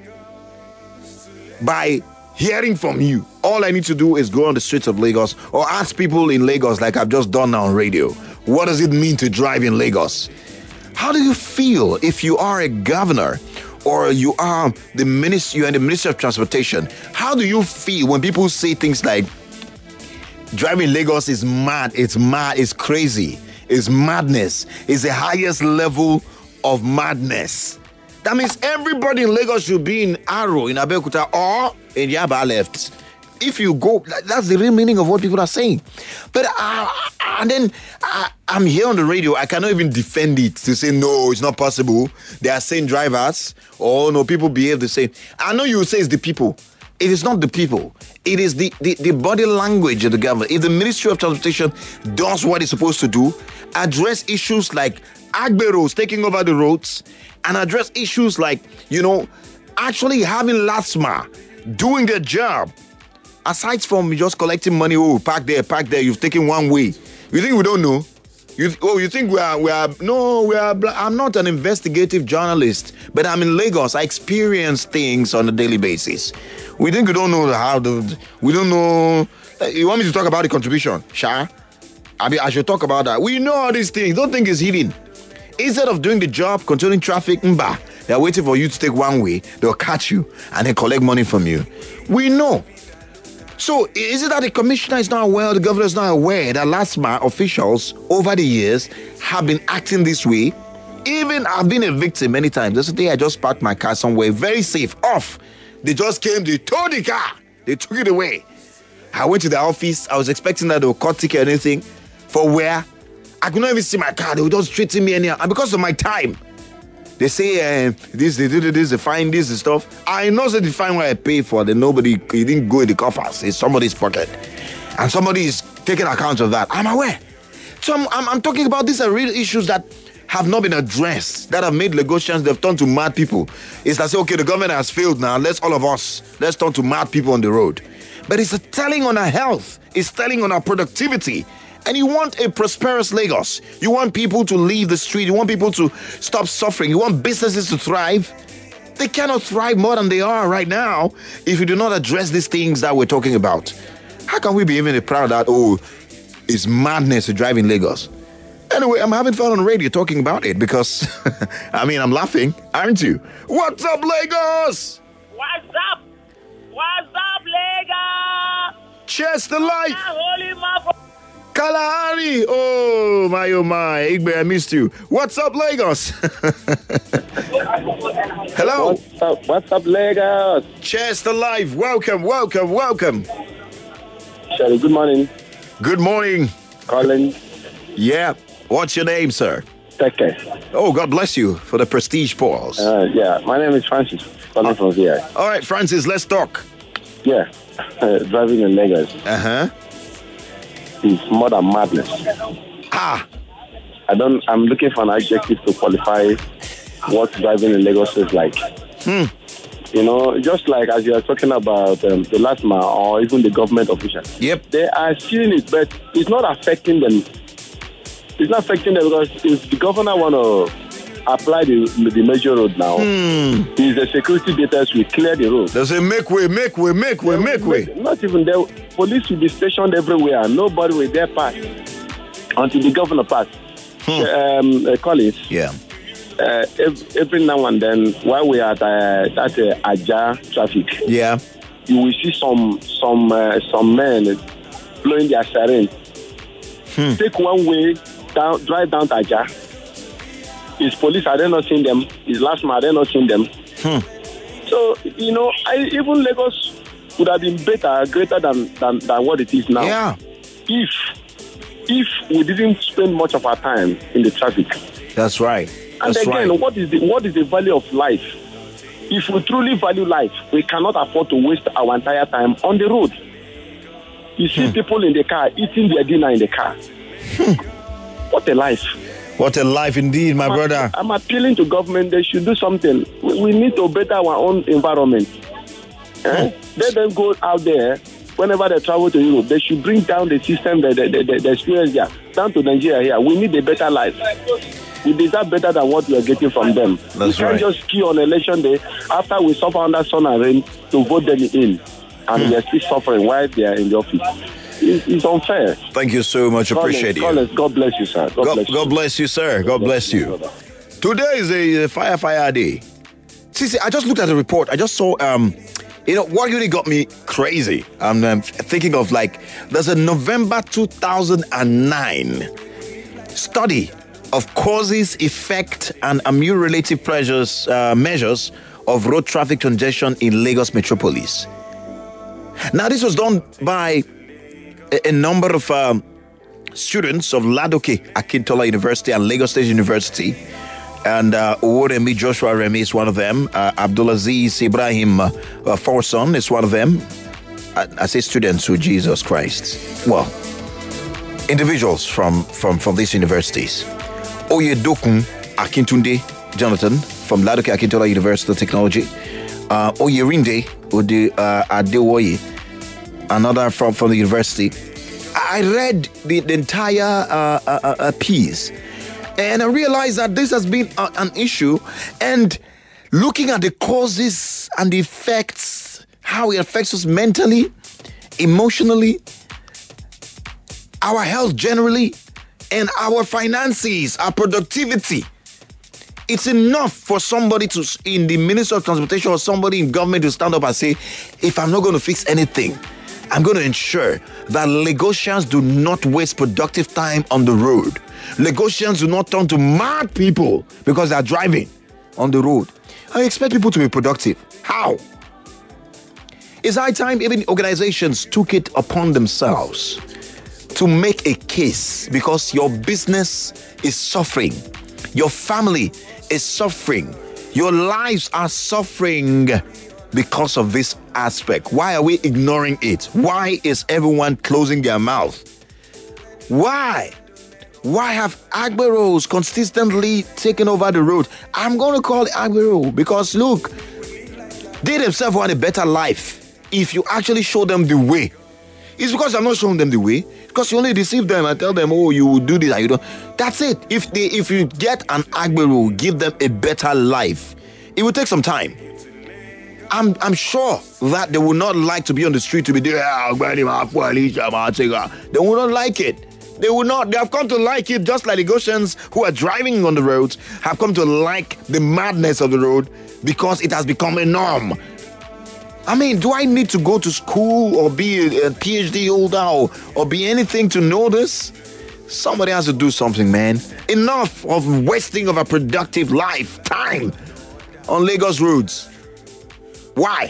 by hearing from you. All I need to do is go on the streets of Lagos or ask people in Lagos, like I've just done now on radio, what does it mean to drive in Lagos? How do you feel if you are a governor or you are the minister, you're in the Ministry of Transportation? How do you feel when people say things like, driving Lagos is mad, it's mad, it's crazy, it's madness, it's the highest level of madness? That means everybody in Lagos should be in Aro, in Abeokuta, or in Yaba left. If you go, that's the real meaning of what people are saying. But uh, and then uh, I'm here on the radio. I cannot even defend it to say no, it's not possible. They are saying drivers. Oh no, people behave the same. I know you say it's the people. It is not the people. It is the, the, the body language of the government. If the Ministry of Transportation does what it's supposed to do, address issues like Agberos taking over the roads, and address issues like, you know, actually having LASMA doing their job. Aside from just collecting money, oh, park there, park there, you've taken one way. You think we don't know? You oh, you think we are we are no, we are. I'm not an investigative journalist, but I'm in Lagos. I experience things on a daily basis. We think we don't know how the we don't know. You want me to talk about the contribution, Sha? I mean, I should talk about that. We know all these things. Don't think it's hidden. Instead of doing the job, controlling traffic, mba, they're waiting for you to take one way. They'll catch you and then collect money from you. We know. So is it that the commissioner is not aware, the governor is not aware that LASMA officials over the years have been acting this way? Even I've been a victim many times. Yesterday I just parked my car somewhere very safe, off. They just came, they towed the car. They took it away. I went to the office. I was expecting that they would cut ticket or anything. For where? I could not even see my car. They would just treating me anyhow. And because of my time, they say uh, this, they do this, they find this and stuff. I know that they find what I pay for. Then nobody, it didn't go in the coffers. It's somebody's pocket. And somebody is taking account of that. I'm aware. So I'm, I'm, I'm talking about these are real issues that have not been addressed, that have made Lagosians, they've turned to mad people. It's like, okay, the government has failed now. Let's all of us, let's turn to mad people on the road. But it's a telling on our health. It's telling on our productivity. And you want a prosperous Lagos. You want people to leave the street. You want people to stop suffering. You want businesses to thrive. They cannot thrive more than they are right now if you do not address these things that we're talking about. How can we be even proud that, oh, it's madness to drive in Lagos? Anyway, I'm having fun on the radio talking about it because, I mean, I'm laughing, aren't you? What's up, Lagos? What's up? What's up, Lagos? Cheers to life. Kalahari. Oh, my, oh, my. Igbe, I missed you. What's up, Lagos? Hello. What's up? What's up, Lagos? Cheers to life. Welcome, welcome, welcome. Sherry, good morning. Good morning. Colin. Yeah. What's your name, sir? Teke. Oh, God bless you for the prestige pause. Uh, yeah, my name is Francis, calling from here. All right, Francis, let's talk. Yeah, uh, driving in Lagos. Uh-huh. It's more than madness. Ah. I don't, I'm looking for an adjective to qualify what driving in Lagos is like. Hmm. You know, just like as you are talking about um, the LASMA or even the government officials. Yep. They are seeing it, but it's not affecting them. It's not affecting them because if the governor want to apply the, the major road now. Hmm. Is the security data will clear the road. They say make way, make way, make way, make way. Not even there. Police will be stationed everywhere. Nobody will dare pass until the governor pass. Hmm. Um, uh, Collins. Yeah. Uh, every, every now and then, while we are at, uh, at uh, Aja traffic, yeah, you will see some some uh, some men blowing their siren. Hmm. Take one way down, drive down to Aja. His police, are they not seeing them? His last man, are they not seeing them? Hmm. So, you know, I, even Lagos would have been better, greater than, than, than what it is now. Yeah. If if we didn't spend much of our time in the traffic. That's right. And That's again, right. what is the what is the value of life? If we truly value life, we cannot afford to waste our entire time on the road. You see Hmm. people in the car eating their dinner in the car. Hmm. What a life. What a life indeed, my I'm, brother. I'm appealing to government. They should do something. We, we need to better our own environment. Eh? Let them go out there. Whenever they travel to Europe, they should bring down the system, the, the, the, the experience there, down to Nigeria here. We need a better life. We deserve better than what we are getting from them. That's we can't right. just queue on election day after we suffer under sun and rain to vote them in. And Hmm. we are still suffering while they are in the office. It's, it's unfair. Thank you so much. Appreciate you. Collins, God bless you, sir. God, God, bless you. God bless you, sir. God bless you. Today is a uh, fire fire day. See, see, I just looked at the report. I just saw, um, you know, what really got me crazy. I'm um, thinking of like, there's a November two thousand nine study of causes, effect, and immune-related pressures, uh, measures of road traffic congestion in Lagos metropolis. Now, this was done by a, a number of um, students of Ladoke Akintola University and Lagos State University. And uh, Owodemi Joshua Remy is one of them. Uh, Abdulaziz Ibrahim uh, Forson is one of them. I, I say students who Jesus Christ. Well, individuals from, from, from these universities. Oyedokun Akintunde Jonathan from Ladoke Akintola University of Technology. Uh, Oyerinde Ode uh, Adewoye, another from, from the university. I read the, the entire uh, uh, uh, piece, and I realized that this has been a, an issue. And looking at the causes and the effects, how it affects us mentally, emotionally, our health generally, and our finances, our productivity. It's enough for somebody to, in the Ministry of Transportation or somebody in government to stand up and say, if I'm not going to fix anything, I'm going to ensure that Lagosians do not waste productive time on the road. Lagosians do not turn to mad people because they're driving on the road. I expect people to be productive. How? It's high time even organizations took it upon themselves to make a case, because your business is suffering. Your family is suffering. Your lives are suffering because of this aspect. Why are we ignoring it? Why is everyone closing their mouth? Why? Why have Agberos consistently taken over the road? I'm going to call it Agbero because, look, they themselves want a better life if you actually show them the way. It's because I'm not showing them the way. Because you only deceive them and tell them, oh, you will do this and you don't. That's it. If they, if you get an Agbero, give them a better life. It will take some time. I'm I'm sure that they will not like to be on the street to be there. They will not like it. They will not. They have come to like it, just like the Goshians who are driving on the roads have come to like the madness of the road because it has become a norm. I mean, do I need to go to school or be a, a PhD holder or, or be anything to know this? Somebody has to do something, man. Enough of wasting of a productive life, time on Lagos roads. Why?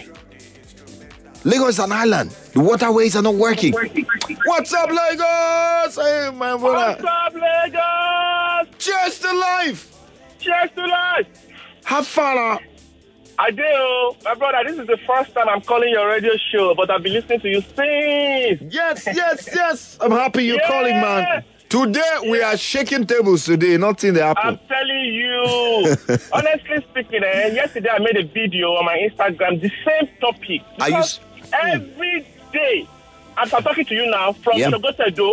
Lagos is an island. The waterways are not working. What's up, Lagos? Hey, my brother. What's up, Lagos? Cheers to life. Cheers to life. Have fun. I do. My brother, this is the first time I'm calling your radio show, but I've been listening to you since. Yes, yes, yes. I'm happy you're yeah. calling, man. Today, yeah. we are shaking tables today, not in the apple. I'm telling you. Honestly speaking, eh, yesterday I made a video on my Instagram, the same topic. Are you... Every day, as I'm talking to you now, from yep. Sogotedo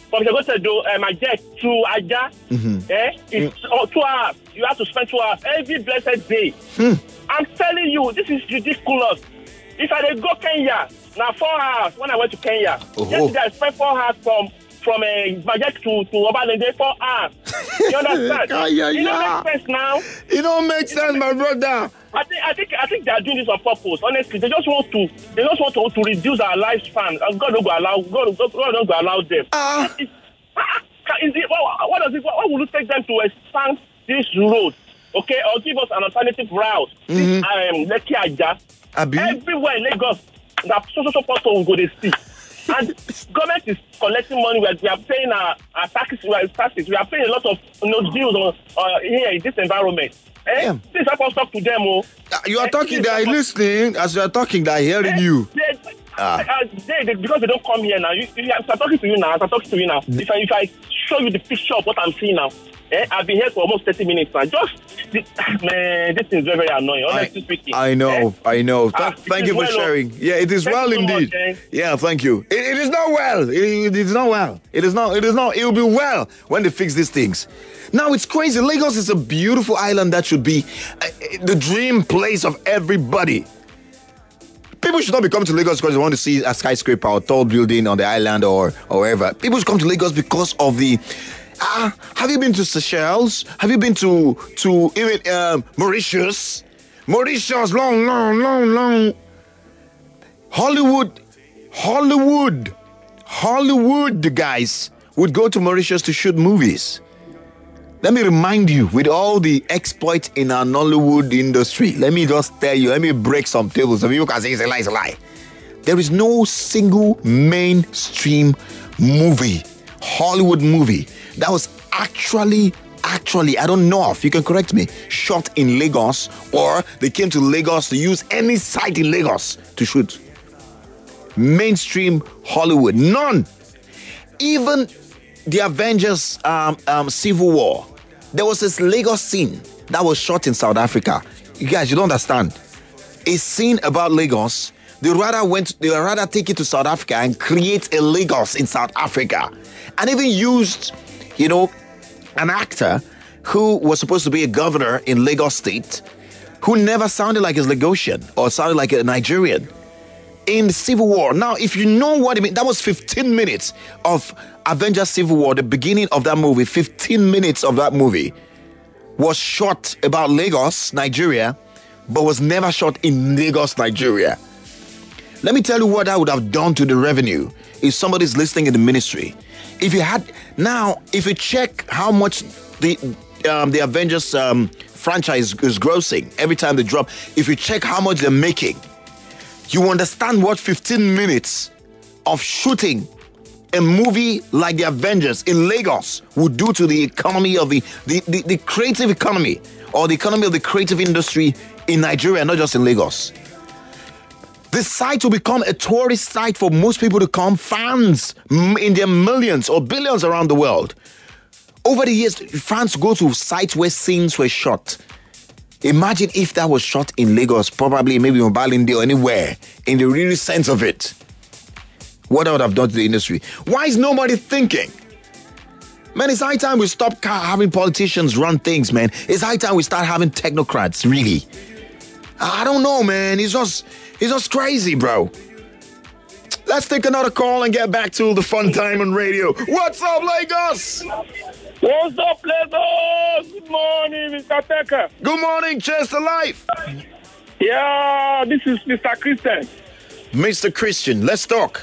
from Segotedo, uh, my jet to Aja, Mm-hmm. eh, it's mm. uh, two hours. You have to spend two hours every blessed day. Hmm. I'm telling you, this is ridiculous. If I did go Kenya, now four hours when I went to Kenya. Oh. Yesterday I spent four hours from from a uh, Majek to to Obalende, four hours. You understand? yeah, yeah, you know yeah. makes sense now. It don't make sense, my brother. I think I think I think they are doing this on purpose. Honestly, they just want to they just want to, to reduce our lifespan. And God don't go allow God, God, God don't go allow them. Ah. Uh. Is it, what, what does it? What, what will it take them to expand this road? Okay, or give us an alternative route. Mm-hmm. This um, Lekki Aja. Abi? Everywhere in Lagos, that social support will go to see. And government is collecting money. We are, we are paying our, our taxes. We are taxes. We are paying a lot of you know, deals on uh, here in this environment. Eh? Yeah. Please help us talk to them. Oh. Uh, you are eh, talking, they are listening. As you are talking, they are hearing eh, you. They, ah. uh, they, they, because they don't come here now. You, you, I'm talking to you now. I'm talking to you now. Mm. If I if I show you the picture of what I'm seeing now, eh, I've been here for almost thirty minutes now. Just, this, man, this is very, very annoying, honestly I, speaking. I know, eh? I know. Th- Ah, thank you for well, sharing. Yeah, it is thank well so indeed. much, eh? Yeah, thank you. It, it is not well. It, it is not well. It is not, it is not, it will be well when they fix these things. Now, it's crazy. Lagos is a beautiful island that should be uh, the dream place of everybody. People should not be coming to Lagos because they want to see a skyscraper or tall building on the island or, or wherever. People should come to Lagos because of the... Uh, have you been to Seychelles? Have you been to to even um, Mauritius? Mauritius, long, long, long, long. Hollywood, Hollywood, Hollywood guys would go to Mauritius to shoot movies. Let me remind you, with all the exploits in our Nollywood industry, let me just tell you, let me break some tables. Some people can say it's a lie, it's a lie. There is no single mainstream movie, Hollywood movie, that was actually, actually, I don't know if you can correct me, shot in Lagos, or they came to Lagos to use any site in Lagos to shoot. Mainstream Hollywood, none. Even the Avengers um, um, Civil War, there was this Lagos scene that was shot in South Africa. You guys, you don't understand. A scene about Lagos, they rather went, they rather take it to South Africa and create a Lagos in South Africa, and even used, you know, an actor who was supposed to be a governor in Lagos State, who never sounded like a Lagosian or sounded like a Nigerian in the Civil War. Now, if you know what I mean, that was fifteen minutes of Avengers Civil War, the beginning of that movie. fifteen minutes of that movie was shot about Lagos, Nigeria, but was never shot in Lagos, Nigeria. Let me tell you what that would have done to the revenue if somebody's listening in the ministry. If you had, now, if you check how much the um, the Avengers um, franchise is grossing every time they drop, if you check how much they're making, you understand what fifteen minutes of shooting a movie like the Avengers in Lagos would do to the economy of the, the, the, the creative economy, or the economy of the creative industry in Nigeria, not just in Lagos. This site will become a tourist site for most people to come, fans in their millions or billions around the world. Over the years, fans go to sites where scenes were shot. Imagine if that was shot in Lagos, probably maybe in Obalende or anywhere, in the real sense of it. What I would have done to the industry. Why is nobody thinking? Man, it's high time we stop having politicians run things, man. It's high time we start having technocrats, really. I don't know, man. It's just, it's just crazy, bro. Let's take another call and get back to the fun time on radio. What's up, Lagos? What's up, Lagos? Good morning, Mister Tecker. Good morning, Chester Life. Yeah, this is Mister Christian. Mister Christian, let's talk.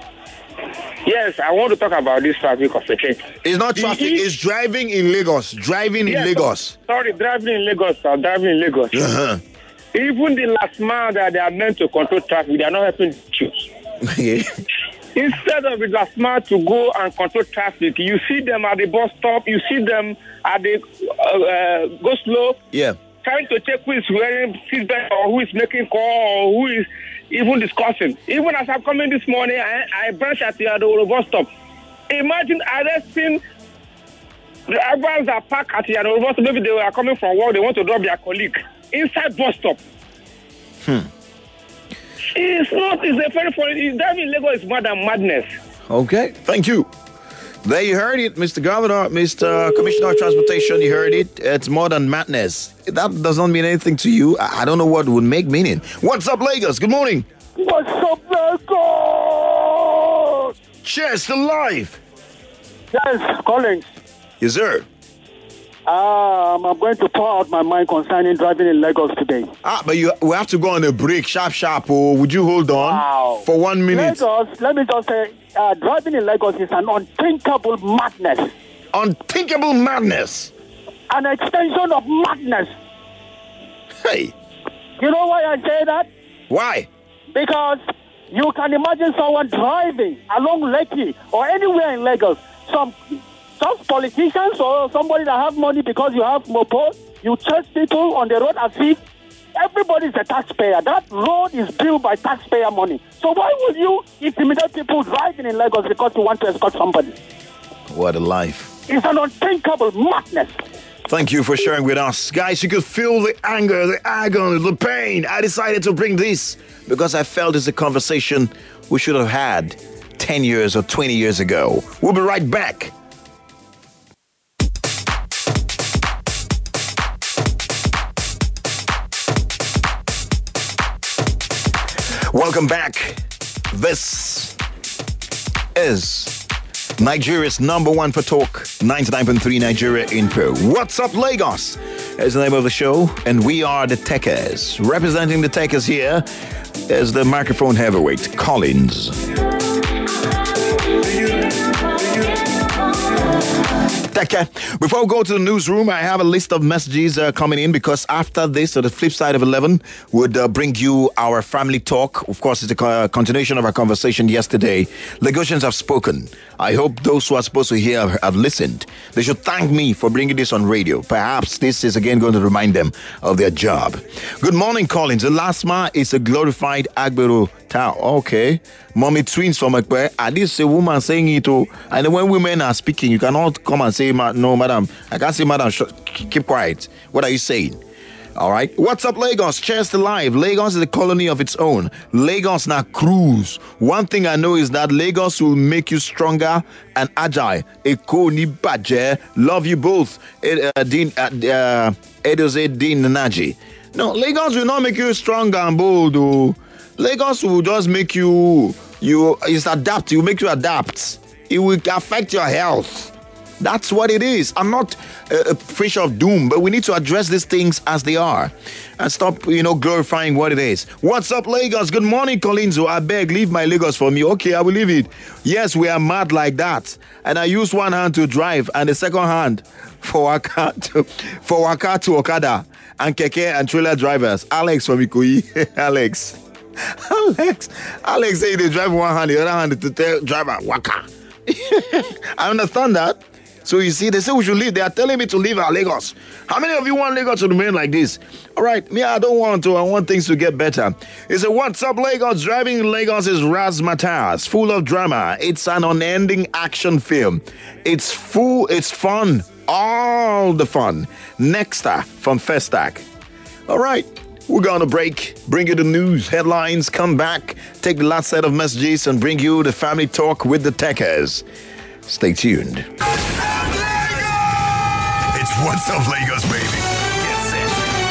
Yes, I want to talk about this traffic of the train. It's not traffic, it's driving in Lagos. Driving yes, in Lagos. Sorry, driving in Lagos. I'm driving in Lagos. Uh-huh. Even the last mile that they are meant to control traffic, they are not helping to choose. Instead of the last mile to go and control traffic, you see them at the bus stop, you see them at the uh, uh, go slow. Yeah. Trying to check who is wearing seatbelt or who is making call or who is even discussing. Even as I'm coming this morning, I, I branched at the, at the bus stop. Imagine arresting the drivers that park at the bus stop. Maybe they are coming from work, they want to drop their colleague inside bus stop. Hmm. It's not, it's a very funny, driving in Lagos is more than madness. Okay, thank you. There you heard it, Mister Governor, Mister Commissioner of Transportation, you heard it. It's more than madness. That does not mean anything to you. I don't know what would make meaning. What's up, Lagos? Good morning. What's up, Lagos? Cheers to life. Yes, Collins. Yes, sir. Um, I'm going to pour out my mind concerning driving in Lagos today. Ah, but you we have to go on a break, sharp, sharp. Oh, would you hold on wow. for one minute? Lagos, let me just say, uh, driving in Lagos is an unthinkable madness. Unthinkable madness. An extension of madness. Hey. You know why I say that? Why? Because you can imagine someone driving along Lekki or anywhere in Lagos. Some some politicians or somebody that have money because you have mopo, you chase people on the road as if everybody is a taxpayer. That road is built by taxpayer money. So why would you intimidate people driving in Lagos because you want to escort somebody? What a life. It's an unthinkable madness. Thank you for sharing with us. Guys, you could feel the anger, the agony, the pain. I decided to bring this because I felt it's a conversation we should have had ten years or twenty years ago. We'll be right back. Welcome back. This is Nigeria's number one for talk, ninety-nine point three Nigeria Info. What's up, Lagos? Is the name of the show, and we are the Techers. Representing the Techers here is the microphone heavyweight, Collins. Techer. Before we go to the newsroom, I have a list of messages uh, coming in because after this, so the flip side of eleven would uh, bring you our family talk. Of course, it's a co- continuation of our conversation yesterday. Lagosians have spoken. I hope those who are supposed to hear have, have listened. They should thank me for bringing this on radio. Perhaps this is again going to remind them of their job. Good morning, Collins. The Lasma is a glorified Agbero town. Okay. Mommy twins from Ekpe. I did see a woman saying it too. And when women are speaking, you cannot come and say, no, madam. I can't say, madam, sh- keep quiet. What are you saying? All right. What's up, Lagos? Cheers to life. Lagos is a colony of its own. Lagos na cruise. One thing I know is that Lagos will make you stronger and agile. Eko ni baje. Love you both. Dean Edoze Dean Naji. No, Lagos will not make you stronger and bold. Oh. Lagos will just make you, you, it's adapt. It will make you adapt. It will affect your health. That's what it is. I'm not a, a fish of doom, but we need to address these things as they are and stop, you know, glorifying what it is. What's up, Lagos? Good morning, Colinzo. I beg, leave my Lagos for me. Okay, I will leave it. Yes, we are mad like that. And I use one hand to drive and the second hand for Waka to, for Waka to Okada and Keke and trailer drivers. Alex from Ikoyi. Alex. Alex. Alex say they drive one hand, the other hand to tell driver Waka. I understand that. So you see, they say we should leave. They are telling me to leave our Lagos. How many of you want Lagos to remain like this? All right, me, I don't want to. I want things to get better. It's a What's Up, Lagos? Driving in Lagos is razzmatazz, full of drama. It's an unending action film. It's full, it's fun, all the fun. Nexta from Festac. All right, we're going to break, bring you the news, headlines, come back, take the last set of messages, and bring you the family talk with the Techers. Stay tuned. It's What's Up, Lagos, baby. Get set.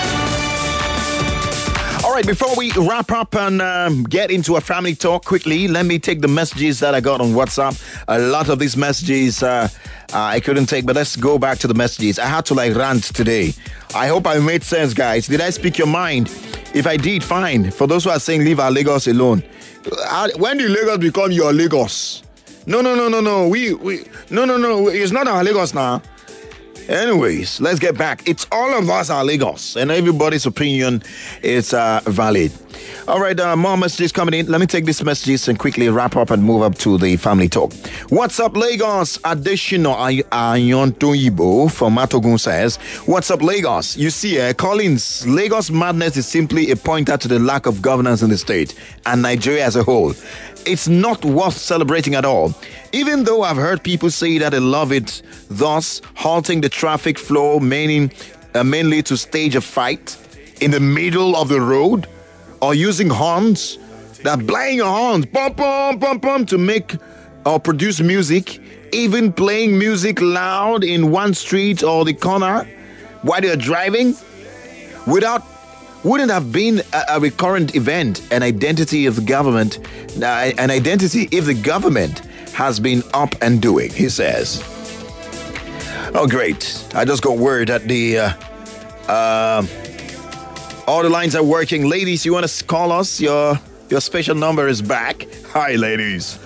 All right, before we wrap up and um, get into a family talk quickly, let me take the messages that I got on WhatsApp. A lot of these messages uh, uh, I couldn't take, but let's go back to the messages. I had to like rant today. I hope I made sense, guys. Did I speak your mind? If I did, fine. For those who are saying leave our Lagos alone. Uh, when did Lagos become your Lagos? No, no, no, no, no. We, we, no, no, no. It's not our Lagos now. Anyways, let's get back. It's all of us are Lagos, and everybody's opinion is uh, valid. All right, uh, more messages coming in. Let me take these messages and quickly wrap up and move up to the family talk. What's up, Lagos? Adeshino Ayontoyibo from Matogun says, what's up, Lagos? You see, uh, Collins, Lagos madness is simply a pointer to the lack of governance in the state and Nigeria as a whole. It's not worth celebrating at all. Even though I've heard people say that they love it, thus halting the traffic flow mainly, uh, mainly to stage a fight in the middle of the road, or using horns, they're blowing your horns, pum, pum, pum, pum, to make or produce music even playing music loud in one street or the corner while they're driving without wouldn't have been a, a recurrent event, an identity of the government, uh, an identity if the government has been up and doing, he says. Oh, great. I just got word that the uh, uh, all the lines are working. Ladies, you want to call us? Your your special number is back. Hi, ladies.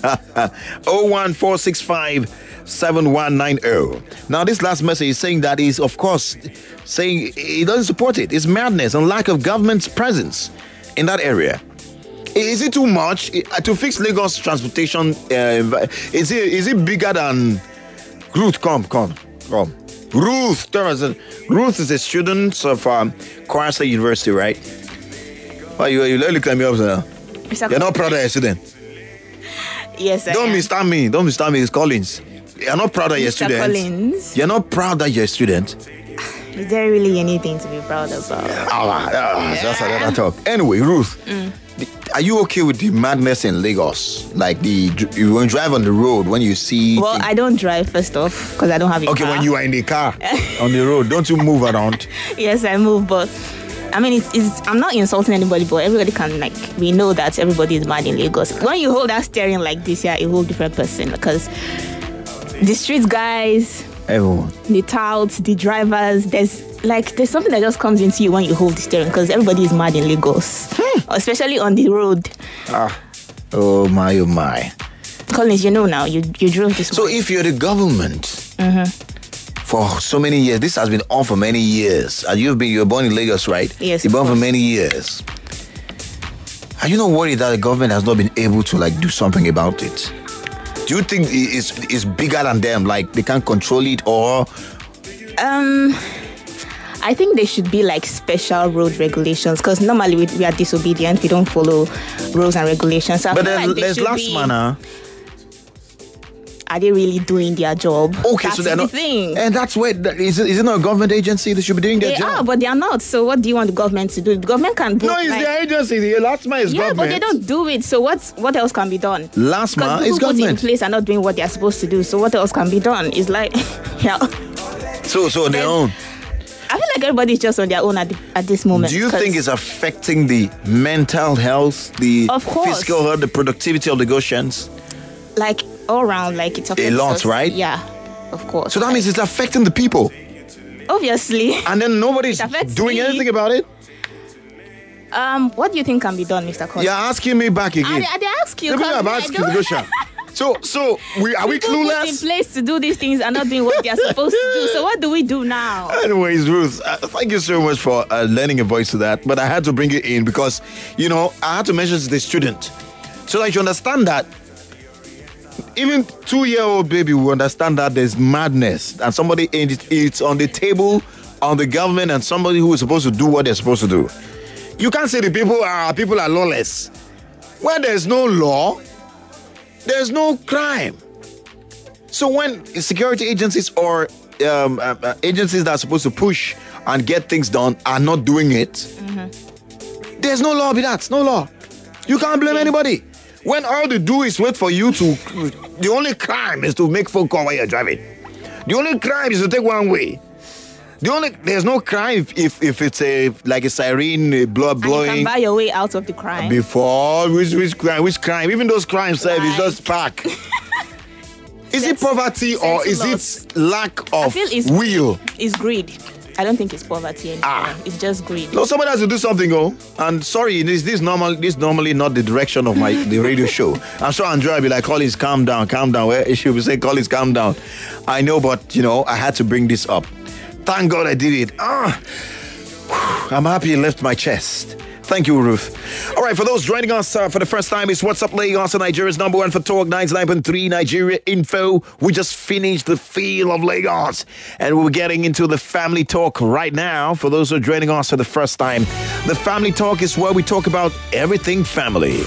oh one four six five seven one nine oh. Now, this last message is saying that is, of course, saying he doesn't support it. It's madness and lack of government's presence in that area. Is it too much to fix Lagos transportation? Uh, is it is it bigger than Ruth? Come, come, come. Ruth, Ruth is a student of um, Kwara State University, right? Why you you look at me up there? You're not proud of your student. Yes, I Don't am. mistake me. Don't mistake me. It's Collins. You're not proud of your Mister student. Collins. You're not proud that you're a student. Is there really anything to be proud about? Ah, ah, that's another talk. Anyway, Ruth, Mm. are you okay with the madness in Lagos? Like the you when you drive on the road when you see. Well, things- I don't drive first off because I don't have a okay, car. when you are in the car on the road, don't you move around? Yes, I move, but I mean, it's, it's, I'm not insulting anybody, but everybody can, like, we know that everybody is mad in Lagos. When you hold that steering like this, you're a whole different person because the street guys, Everyone. the touts, the drivers, there's like there's something that just comes into you when you hold the steering because everybody is mad in Lagos, especially on the road. Ah, oh my, oh my. Collins, you know now, you you drove this. So if you're the government Mm-hmm. for so many years, this has been on for many years, and you've been you're born in Lagos, right? Yes, You're of born for course. many years. Are you not worried that the government has not been able to like do something about it? Do you think it's it's bigger than them? Like they can't control it, or Um, I think there should be like special road regulations because normally we, we are disobedient. We don't follow rules and regulations. So I but feel then like there there's should last be- manner. Are they really doing their job? Okay, That's so they're the not. thing. And that's where that- is it, is it not a government agency that should be doing their They job? are, but they are not. So what do you want the government to do? The government can. No, it's their agency. The last man is yeah, government. but they don't do it. So what? What else can be done? Last Because man people is put in government. place are not doing what they are supposed to do. So what else can be done? It's like, yeah. So so on their own. I feel like everybody's just on their own at, the, at this moment. Do you 'cause- think it's affecting the mental health, the Of course. physical health, the productivity of the Goshens? like all around, like it's affects lot, us. right? Yeah, of course. So that means it's affecting the people. Obviously. And then nobody's It affects doing me. anything about it? Um, what do you think can be done, Mister Collins? You're asking me back again. I, I, I ask you. Let me because have I asked you, don't- Goshen. So, so we are we People put in clueless? place to do these things are not doing what they are supposed to do. So what do we do now? Anyways, Ruth, uh, thank you so much for uh, lending a voice to that. But I had to bring it in because, you know, I had to mention to the student so that you understand that even two-year-old baby will understand that there's madness and somebody it's on the table on the government and somebody who is supposed to do what they're supposed to do. You can't say the people are people are lawless. When there's no law, there's no crime. So when security agencies or um, uh, uh, agencies that are supposed to push and get things done are not doing it, Mm-hmm. there's no law be that. No law. You can't blame anybody. When all they do is wait for you to, the only crime is to make phone call while you're driving. The only crime is to take one way. The only there's no crime if if, if it's a like a siren a blood And you blowing. can buy your way out of the crime. Before which which crime which crime even those crimes say it's just park. Is it poverty or is it lack I of feel it's will? It's greed. I don't think it's poverty anymore. Ah. It's just greed. No, somebody has to do something, oh. And sorry, this this normal this normally not the direction of my the radio show. I'm sure Andrea will be like, Collins, calm down, calm down. Well, she will say, Collins, calm down. I know, but you know, I had to bring this up. Thank God I did it. Ah, I'm happy it left my chest. Thank you, Ruth. All right, for those joining us uh, for the first time, it's What's Up Lagos, Nigeria's number one for talk, ninety-nine point three Nigeria Info. We just finished the feel of Lagos, and we're getting into the family talk right now. For those who are joining us for the first time, the family talk is where we talk about everything family.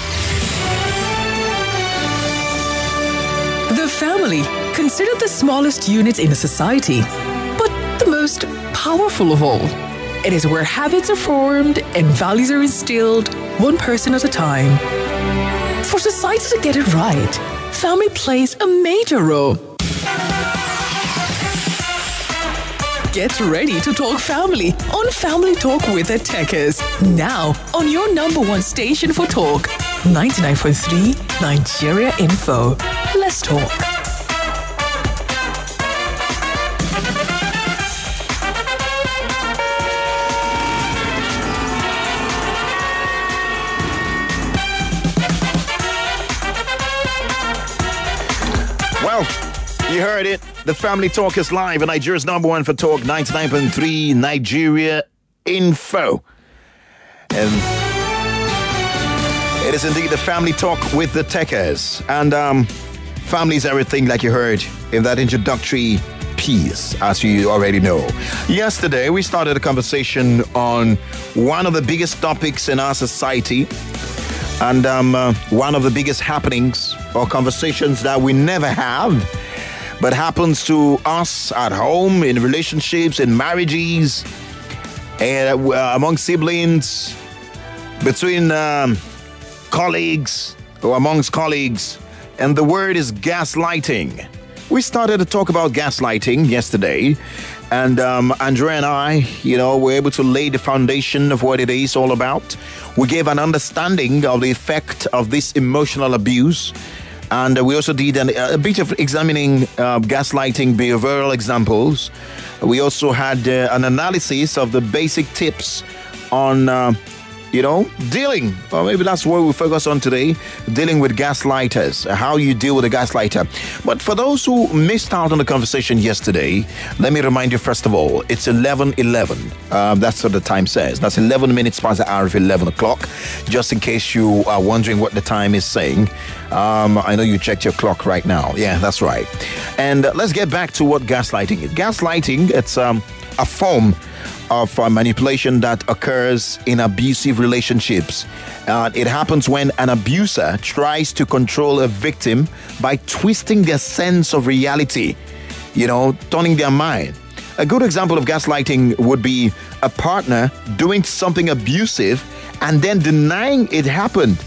The family, considered the smallest unit in a society, but the most powerful of all. It is where habits are formed and values are instilled, one person at a time. For society to get it right, family plays a major role. Get ready to talk family on Family Talk with the Techers. Now on your number one station for talk, ninety-nine point three Nigeria Info. Let's talk. Well, you heard it. The Family Talk is live and Nigeria's number one for talk, ninety-nine point three Nigeria Info. And it is indeed the Family Talk with the Techers. And um, family is everything, like you heard in that introductory piece, as you already know. Yesterday, we started a conversation on one of the biggest topics in our society and um, uh, one of the biggest happenings or conversations that we never have, but happens to us at home, in relationships, in marriages, and uh, among siblings, between um, colleagues, or amongst colleagues, and the word is gaslighting. We started to talk about gaslighting yesterday, and um, Andrea and I, you know, were able to lay the foundation of what it is all about. We gave an understanding of the effect of this emotional abuse. And uh, we also did an, a bit of examining uh, gaslighting behavioral examples. We also had uh, an analysis of the basic tips on, uh, you know, dealing, or maybe that's what we focus on today, dealing with gaslighters, how you deal with a gaslighter. But for those who missed out on the conversation yesterday, let me remind you, first of all, it's eleven eleven. Um, that's what the time says. That's eleven minutes past the hour of eleven o'clock. Just in case you are wondering what the time is saying. Um, I know you checked your clock right now. Yeah, that's right. And uh, let's get back to what gaslighting is. Gaslighting, it's um, a form of uh, manipulation that occurs in abusive relationships. Uh, it happens when an abuser tries to control a victim by twisting their sense of reality, you know, turning their mind. A good example of gaslighting would be a partner doing something abusive and then denying it happened,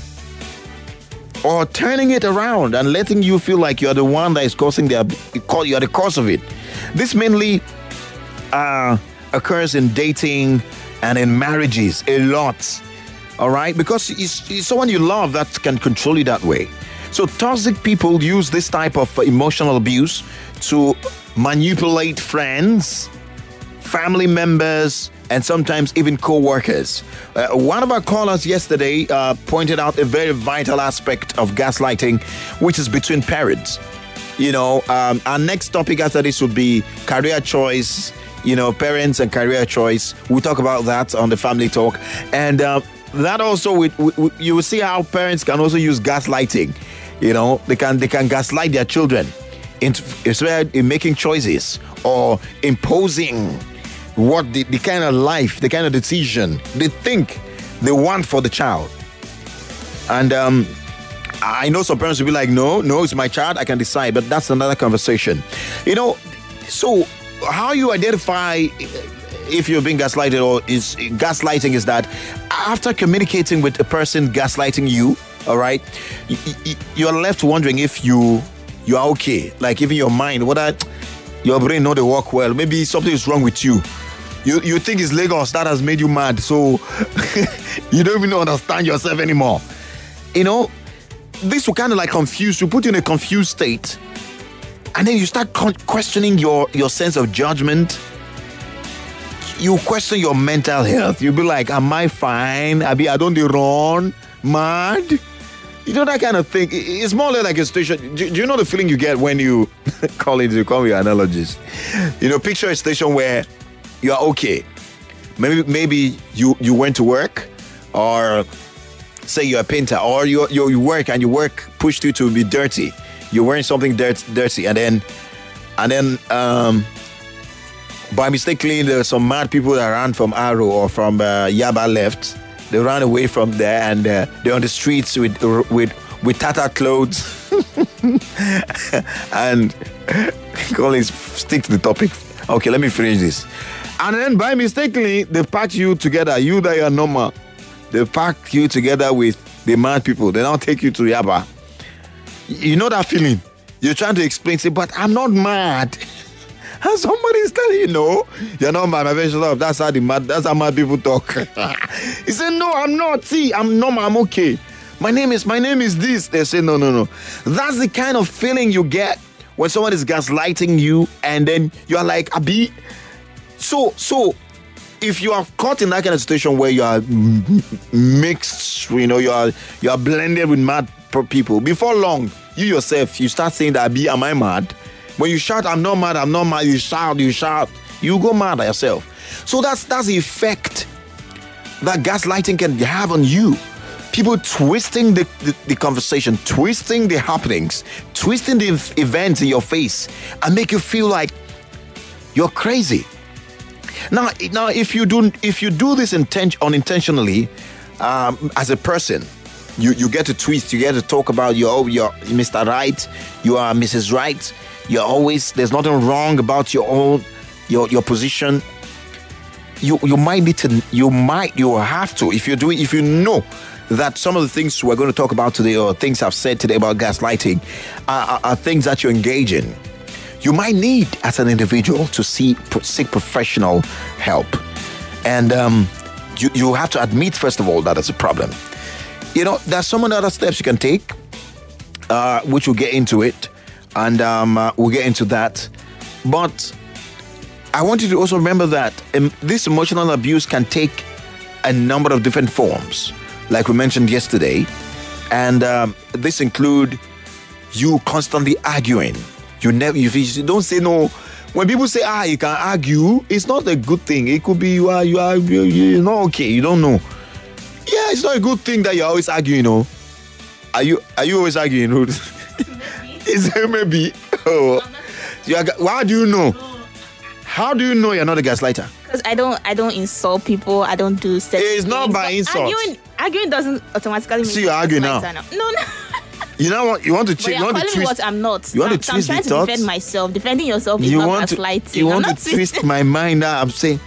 or turning it around and letting you feel like you're the one that is causing the, you're the cause of it. This mainly uh, occurs in dating and in marriages a lot, all right? Because it's, it's someone you love that can control you that way. So toxic people use this type of emotional abuse to manipulate friends, family members, and sometimes even co-workers. Uh, one of our callers yesterday uh, pointed out a very vital aspect of gaslighting, which is between parents. You know, um, our next topic after this would be career choice, you know, parents and career choice. We'll talk about that on the Family Talk. And uh, that also, we, we, you will see how parents can also use gaslighting. You know, they can they can gaslight their children into, in making choices or imposing what the, the kind of life, the kind of decision they think they want for the child. And um, I know some parents will be like, no, no, it's my child, I can decide. But that's another conversation. You know, so how you identify if you're being gaslighted or is gaslighting is that after communicating with a person gaslighting you, all right, you're left wondering if you you are okay. Like even your mind, whether your brain know they work well, maybe something is wrong with you. You you think it's Lagos that has made you mad, so you don't even understand yourself anymore. You know, this will kind of like confuse you, put you in a confused state, and then you start con- questioning your your sense of judgment. You question your mental health. You'll be like, am I fine? I be I don't do wrong, mad. You know, that kind of thing. It's more or less like a station. Do, do you know the feeling you get when you call it, you call me analogies? You know, picture a station where you are okay. Maybe maybe you, you went to work, or say you're a painter, or you, you you work and your work pushed you to be dirty. You're wearing something dirt, dirty, and then and then um, by mistakenly there's some mad people that ran from Aro or from uh, Yaba left. They ran away from there, and uh, they're on the streets with with with tattered clothes. And Collins, stick to the topic. Okay, let me finish this. And then by mistakenly, they pack you together. You that are normal, they pack you together with the mad people. They now take you to Yaba. You know that feeling? You're trying to explain, say, but I'm not mad. And somebody's telling you, no, you're not mad. My version of that's how the mad, that's how mad people talk. He said, no, I'm not. See, I'm normal, I'm okay. My name is my name is this. They say, no, no, no. That's the kind of feeling you get when someone is gaslighting you, and then you're like, Abi. So, so if you are caught in that kind of situation where you are mixed, you know, you are you are blended with mad people, before long, you yourself, you start saying that, Abi, am I mad? When you shout, I'm not mad, I'm not mad, you shout, you shout, you go mad at yourself. So that's that's the effect that gaslighting can have on you. People twisting the, the, the conversation, twisting the happenings, twisting the events in your face, and make you feel like you're crazy. Now, now, if you do if you do this intent unintentionally, um, as a person, you, you get to twist, you get to talk about your your Mister Right, you are Missus Right. You're always, there's nothing wrong about your own your your position. You you might need to you might you have to if you're doing if you know that some of the things we're going to talk about today, or things I've said today about gaslighting, are, are, are things that you engage in. You might need, as an individual, to see, seek professional help. And um, you, you have to admit, first of all, that it's a problem. You know, there's so many other steps you can take, uh, which we'll get into it. And um, uh, we'll get into that. But I want you to also remember that um, this emotional abuse can take a number of different forms, like we mentioned yesterday. And um, this include you constantly arguing. You never, you, you don't say no. When people say, ah, you can argue, it's not a good thing. It could be you are, you are, you're, you're not okay. You don't know. Yeah, it's not a good thing that you're always arguing, you know. Are you, are you always arguing, Ruth? Is it maybe? Oh, you are, how do you know? How do you know you're not a gaslighter? Because I don't, I don't insult people. I don't do. It's not by insult. Arguing, arguing doesn't automatically mean. See, you're arguing now. No, no. You know what? You want to check. You want to twist. What I'm not. You want so to twist I'm trying the to thoughts? defend myself. Defending yourself is you not want gaslighting. To, you I'm want not to twist my mind now. I'm saying.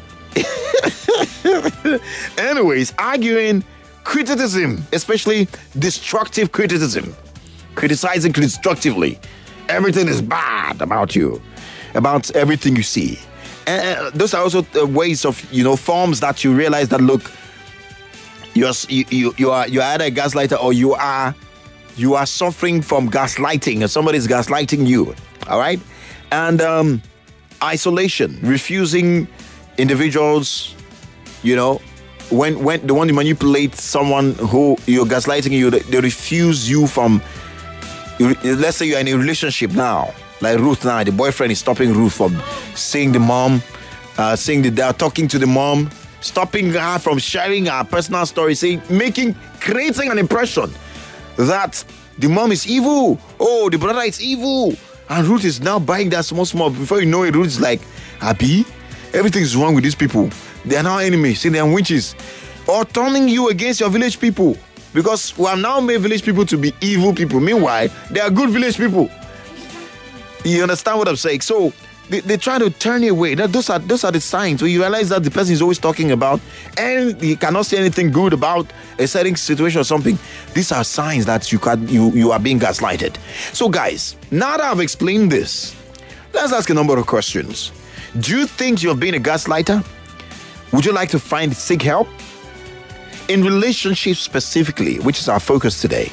Anyways, arguing, criticism, especially destructive criticism, criticizing constructively. Everything is bad about you, about everything you see. And uh, those are also uh, ways of, you know, forms that you realize that, look, you're, you, you, you are you're either a gaslighter, or you are you are suffering from gaslighting, or somebody's gaslighting you. All right. And um, isolation, refusing individuals, you know, when when the one you manipulate someone who you're gaslighting you, they, they refuse you from. Let's say you're in a relationship now, like Ruth now. The boyfriend is stopping Ruth from seeing the mom, uh, seeing the dad, talking to the mom, stopping her from sharing her personal story, saying, making, creating an impression that the mom is evil. Oh, the brother is evil. And Ruth is now buying that small, small. Before you know it, Ruth is like, Abi, everything's wrong with these people. They are now enemies, see, they are witches. Or turning you against your village people. Because we have now made village people to be evil people. Meanwhile, they are good village people. You understand what I'm saying? So they, they try to turn you away. That, those are those are the signs where you realize that the person is always talking about, and he cannot say anything good about a certain situation or something. These are signs that you can you you are being gaslighted. So guys, now that I've explained this, let's ask a number of questions. Do you think you've been a gaslighter? Would you like to find seek help? In relationships specifically, which is our focus today,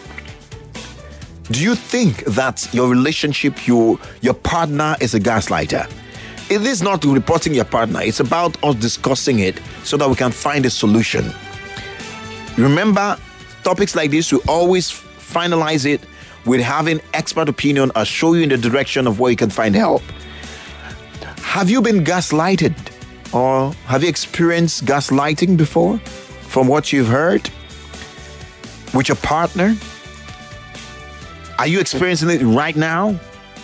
do you think that your relationship, your, your partner is a gaslighter? It is not reporting your partner. It's about us discussing it so that we can find a solution. Remember, topics like this, we always finalize it with having expert opinion or show you in the direction of where you can find help. Have you been gaslighted? Or have you experienced gaslighting before? From what you've heard with your partner? Are you experiencing it right now?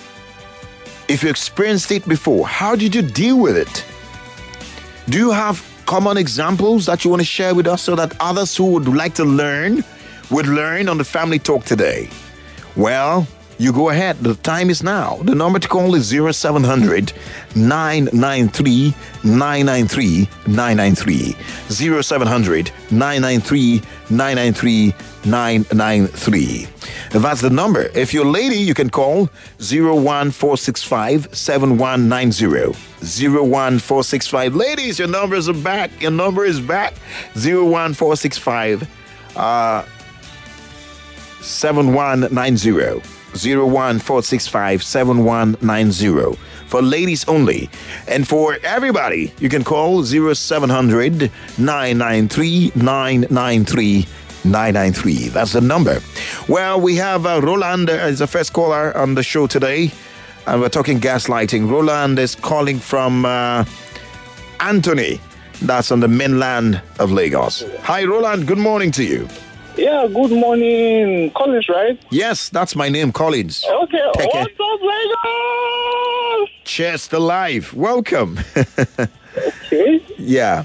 If you experienced it before, how did you deal with it? Do you have common examples that you want to share with us so that others who would like to learn would learn on the Family Talk today? Well, you go ahead. The time is now. The number to call is zero seven hundred, nine nine three, nine nine three, nine nine three. zero seven hundred, nine nine three, nine nine three, nine nine three. That's the number. If you're a lady, you can call zero one four six five, seven one nine zero. zero one four six five. Ladies, your numbers are back. Your number is back. zero one four six five, uh, seven one nine zero. zero one four six five, seven one nine zero. For ladies only. And for everybody, you can call zero seven hundred, nine nine three, nine nine three, nine nine three. That's the number. Well, we have uh, Roland as the first caller on the show today. And we're talking gaslighting. Roland is calling from uh, Anthony. That's on the mainland of Lagos. Hi, Roland. Good morning to you. Yeah, good morning. Collins, right? Yes, that's my name, Collins. Okay, Take what's it. up, Lagos? Chester Live. Welcome. Okay. Yeah.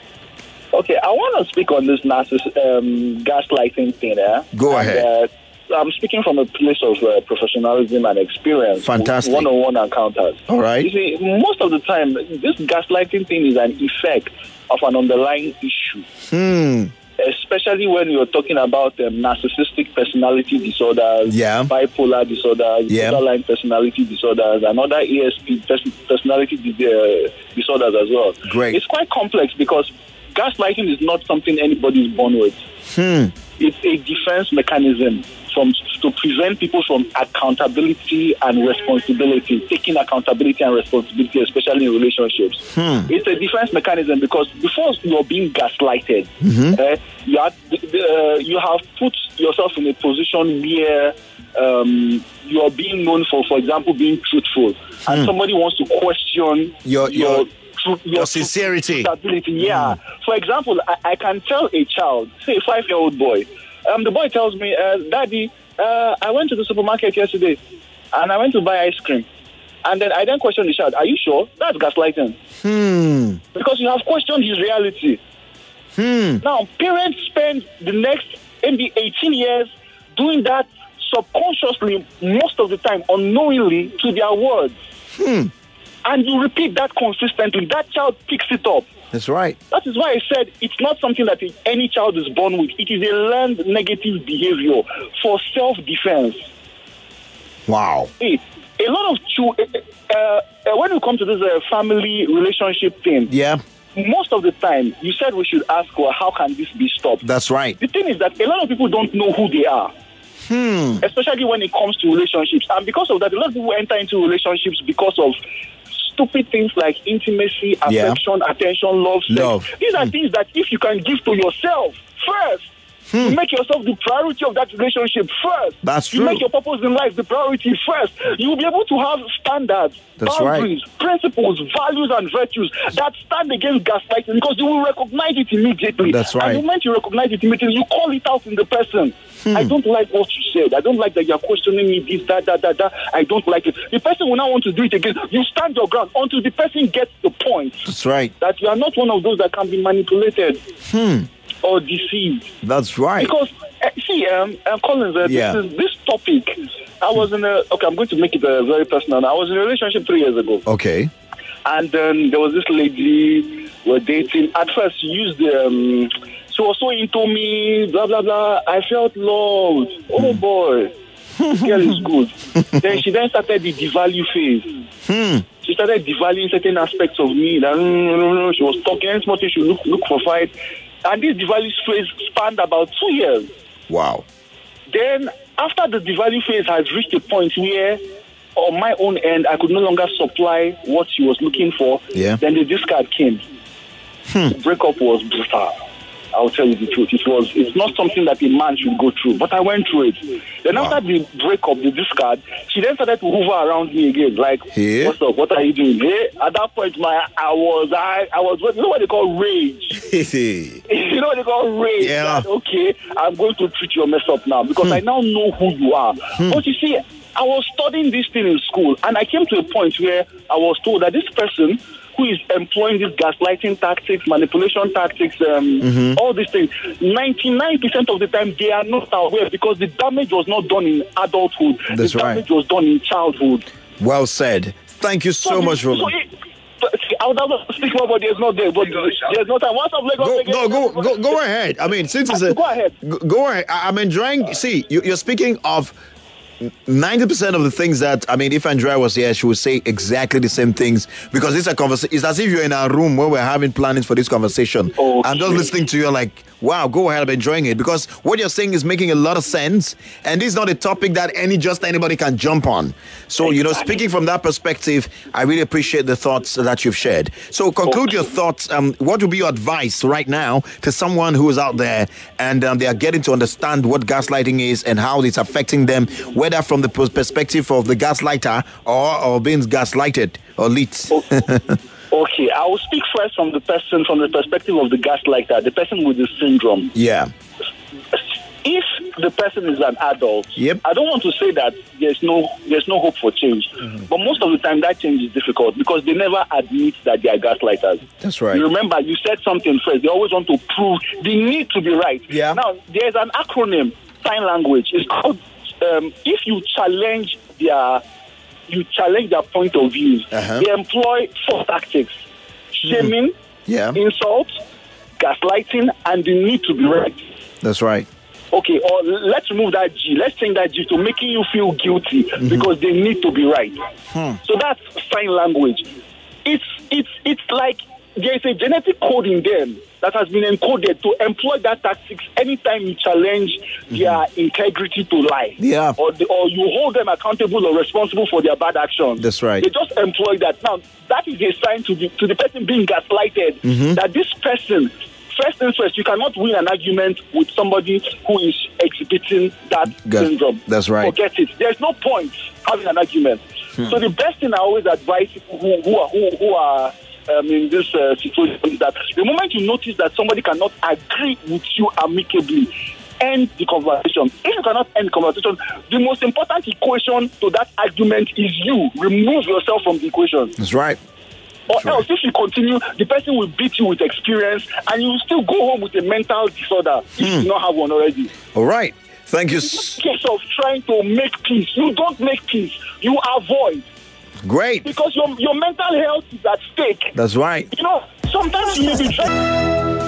Okay, I want to speak on this narciss- um, gaslighting thing. Eh? Go and, ahead. Uh, I'm speaking from a place of uh, professionalism and experience. Fantastic. One-on-one encounters. All right. You see, most of the time, this gaslighting thing is an effect of an underlying issue. Hmm. Especially when you're talking about um, narcissistic personality disorders, yeah. bipolar disorders, yeah. borderline personality disorders, and other E S P pers- personality di- uh, disorders as well. Great. It's quite complex because gaslighting is not something anybody is born with. Hmm. It's a defense mechanism from to prevent people from accountability and responsibility, taking accountability and responsibility, especially in relationships. Hmm. It's a defense mechanism because before you're being gaslighted, Mm-hmm. uh, you, have, uh, you have put yourself in a position where um, you are being known for, for example, being truthful, Hmm. and somebody wants to question Your- your- truth- your sincerity. truthability. Yeah. For example, I, I can tell a child, say a five-year-old boy, um, the boy tells me, uh, Daddy, uh, I went to the supermarket yesterday and I went to buy ice cream. And then I then question the child, are you sure? That's gaslighting. Hmm. Because you have questioned his reality. Hmm. Now, parents spend the next maybe eighteen years doing that subconsciously, most of the time, unknowingly to their words. Hmm. And you repeat that consistently. That child picks it up. That's right. That is why I said it's not something that any child is born with. It is a learned negative behavior for self-defense. Wow. See, a lot of children, uh, uh, when we come to this uh, family relationship thing, yeah, most of the time, you said we should ask, well, how can this be stopped? That's right. The thing is that a lot of people don't know who they are. Hmm. Especially when it comes to relationships. And because of that, a lot of people enter into relationships because of stupid things like intimacy, Yeah. affection, attention, love, sex. Love. These are things that if you can give to yourself first, you make yourself the priority of that relationship first. That's You true. make your purpose in life the priority first. You will be able to have standards, That's boundaries, principles, values, and virtues that stand against gaslighting because you will recognize it immediately. That's right. And the moment you recognize it immediately, you call it out in the person. I don't like what you said. I don't like that you're questioning me, this, that, that, that, that. I don't like it. The person will now want to do it again. You stand your ground until the person gets the point That's right. that you are not one of those that can be manipulated Hmm. or deceived. That's right. Because, uh, see, um, uh, Collins, uh, Yeah. this, is, this topic, I was in a, okay, I'm going to make it uh, very personal. I was in a relationship three years ago. Okay. And then there was this lady we're dating. At first, she used the, um, she was so into me, blah, blah, blah. I felt loved. Oh, boy. This girl is good. Then she then started the devalue phase. Hmm. She started devaluing certain aspects of me. That, no, no, no, she was talking, any small thing, she would look, look for fight. And this devalue phase spanned about two years. Wow. Then, after the devalue phase has reached a point where, on my own end, I could no longer supply what she was looking for, Yeah. then the discard came. Hmm. The breakup was brutal. I'll tell you the truth. It was. It's not something that a man should go through, but I went through it. Then Wow. after the breakup, the discard, she then started to hover around me again. Like, Yeah. what's up? What are you doing? Hey, at that point, my I was I I was. You know what they call rage. You know what they call rage. Yeah. Like, okay, I'm going to treat your mess up now because I now know who you are. But you see, I was studying this thing in school, and I came to a point where I was told that this person who is employing these gaslighting tactics, manipulation tactics, um, Mhm. all these things, ninety-nine percent of the time they are not aware because the damage was not done in adulthood. That's the right. damage was done in childhood. Well said. Thank you so much, So Roland. it, I would have to speak more, but there's not there. But there's no time. Once I've let Go, no, go, go, go ahead. I mean, since it's a, go ahead. Go, go ahead. I- I'm enjoying. See, you, you're speaking of ninety percent of the things that, I mean, if Andrea was here, she would say exactly the same things because it's a conversation. It's as if you're in a room where we're having plannings for this conversation. I'm just listening to you like, wow, go ahead, I'm enjoying it because what you're saying is making a lot of sense. And this is not a topic that any just anybody can jump on. So, you know, speaking from that perspective, I really appreciate the thoughts that you've shared. So conclude your thoughts. Um, what would be your advice right now to someone who is out there and um, they are getting to understand what gaslighting is and how it's affecting them, whether from the pers- perspective of the gaslighter or, or being gaslighted or lit? Okay, I will speak first from the person, from the perspective of the gaslighter, the person with the syndrome. Yeah. If the person is an adult, yep. I don't want to say that there's no there's no hope for change, but most of the time that change is difficult because they never admit that they are gaslighters. That's right. You remember, you said something first. They always want to prove they need to be right. Yeah. Now, there's an acronym, sign language. It's called, um, if you challenge their, you challenge their point of view, Uh-huh. they employ four tactics: shaming, Yeah. insult, gaslighting, and the need to be right. That's right. Okay, or let's remove that G. Let's change that G to making you feel guilty because they need to be right. Hmm. So that's sign language. It's it's it's like there's a genetic code in them that has been encoded to employ that tactics anytime you challenge their integrity to lie. Yeah. Or the, or you hold them accountable or responsible for their bad actions. That's right. They just employ that. Now that is a sign to the to the person being gaslighted Mhm. that this person. First things first, you cannot win an argument with somebody who is exhibiting that Gas- syndrome. that's right. Forget it. There's no point having an argument. Hmm. So the best thing I always advise people who, who are who, who are um, in this uh, situation is that the moment you notice that somebody cannot agree with you amicably, end the conversation. If you cannot end the conversation, the most important equation to that argument is you. Remove yourself from the equation. That's right. Or else, if you continue, the person will beat you with experience, and you will still go home with a mental disorder if you do not have one already. All right. Thank you. It's a case of trying to make peace. You don't make peace. You avoid. Great. Because your your mental health is at stake. That's right. You know, sometimes you may be trying.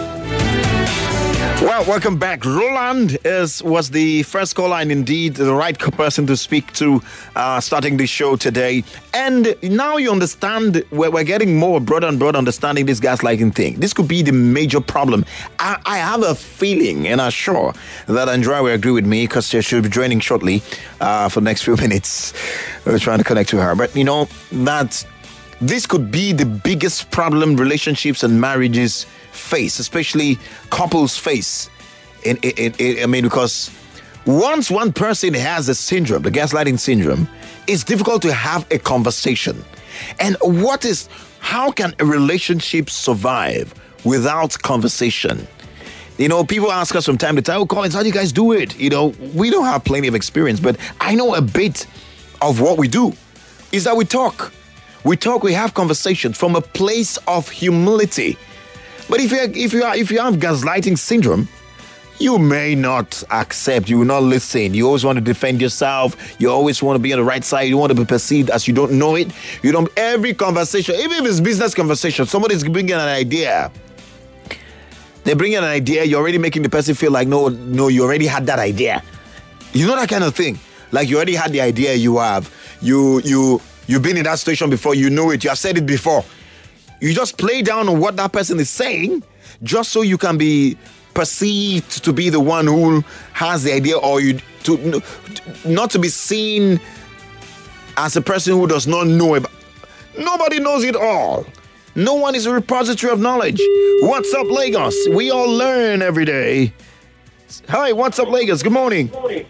Well, welcome back. Roland is was the first caller and indeed the right person to speak to uh, starting the show today. And now you understand, we're, we're getting more broader and broader understanding this gaslighting thing. This could be the major problem. I, I have a feeling, and I'm sure that Andrea will agree with me because she'll be joining shortly uh, for the next few minutes. We're trying to connect to her. But you know, that this could be the biggest problem relationships and marriages face, especially couples face. In, in, in, I mean, because once one person has the syndrome, the gaslighting syndrome, it's difficult to have a conversation. And what is, how can a relationship survive without conversation? You know, people ask us from time to time, oh, Collins, how do you guys do it? You know, we don't have plenty of experience, but I know a bit of what we do is that we talk. We talk, we have conversations from a place of humility. But if you if you are, if you have gaslighting syndrome, you may not accept, you will not listen. You always want to defend yourself. You always want to be on the right side. You want to be perceived as you don't know it. You don't, every conversation, even if it's business conversation, somebody's bringing an idea. They bring in an idea, you're already making the person feel like, no, no, you already had that idea. You know that kind of thing. Like you already had the idea you have. You, you, you've been in that situation before, you know it, you have said it before. You just play down on what that person is saying just so you can be perceived to be the one who has the idea, or you to not to be seen as a person who does not know it. Nobody knows it all. No one is a repository of knowledge. What's up, Lagos? We all learn every day. Hi, what's up, Lagos? Good morning.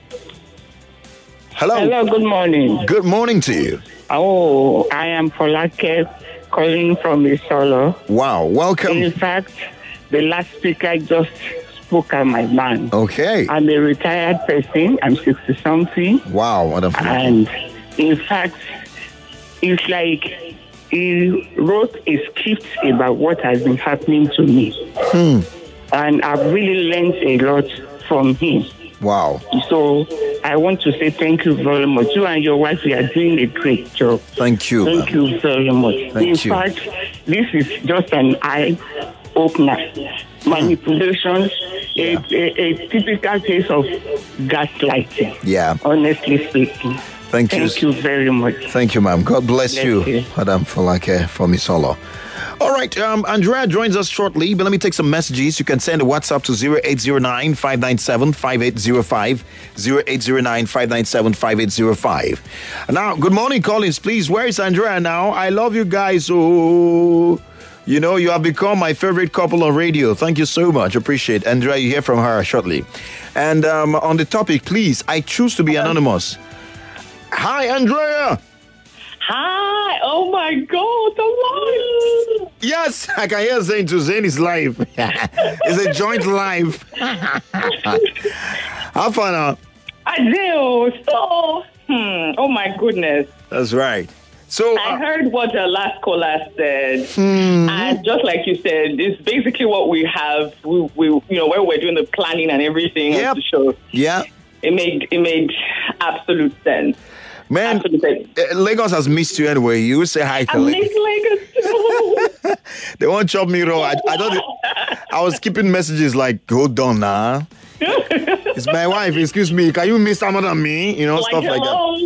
Hello. Hello, good morning. Good morning to you. Oh, I am Folake, calling from Isolo. Wow, welcome. In fact, the last speaker just spoke at my mind. Okay. I'm a retired person. I'm sixty-something. Wow, wonderful. And in fact, it's like he wrote a script about what has been happening to me. Hmm. And I've really learned a lot from him. Wow. So I want to say thank you very much. You and your wife, you are doing a great job. Thank you. Thank man. you very much. Thank In you. fact, this is just an eye-opener. Manipulations, a, a, a typical case of gaslighting. Yeah. Honestly speaking. Thank you. Thank you very much. Thank you, ma'am. God bless, Bless you, you. Madam Folake from Isolo. All right, um, Andrea joins us shortly, but let me take some messages. You can send a WhatsApp to zero eight zero nine, five nine seven, five eight zero five, zero eight zero nine, five nine seven, five eight zero five. Now, good morning, Collins. Please, where is Andrea now? I love you guys. Oh, you know, you have become my favorite couple on radio. Thank you so much. Appreciate it. Andrea, you hear from her shortly. And um, on the topic, please, I choose to be anonymous. Hi, Andrea. Hi. Oh, my God. The live. Yes, I can hear Zain to Zain is live. It's a joint live. How fun, huh? I do. So, hmm. Oh, my goodness. That's right. So I uh, heard what the last caller said, hmm. and just like you said, it's basically what we have. We, we you know, when we're doing the planning and everything Yep. of the show. Yeah. It made it made absolute sense. Man, absolute sense. uh, Lagos has missed you anyway. You say hi to I Lagos. miss Lagos too. They won't chop me raw. I, I don't. I was keeping messages like, hold on now. It's my wife. Excuse me. Can you miss someone than me? You know, Like, stuff like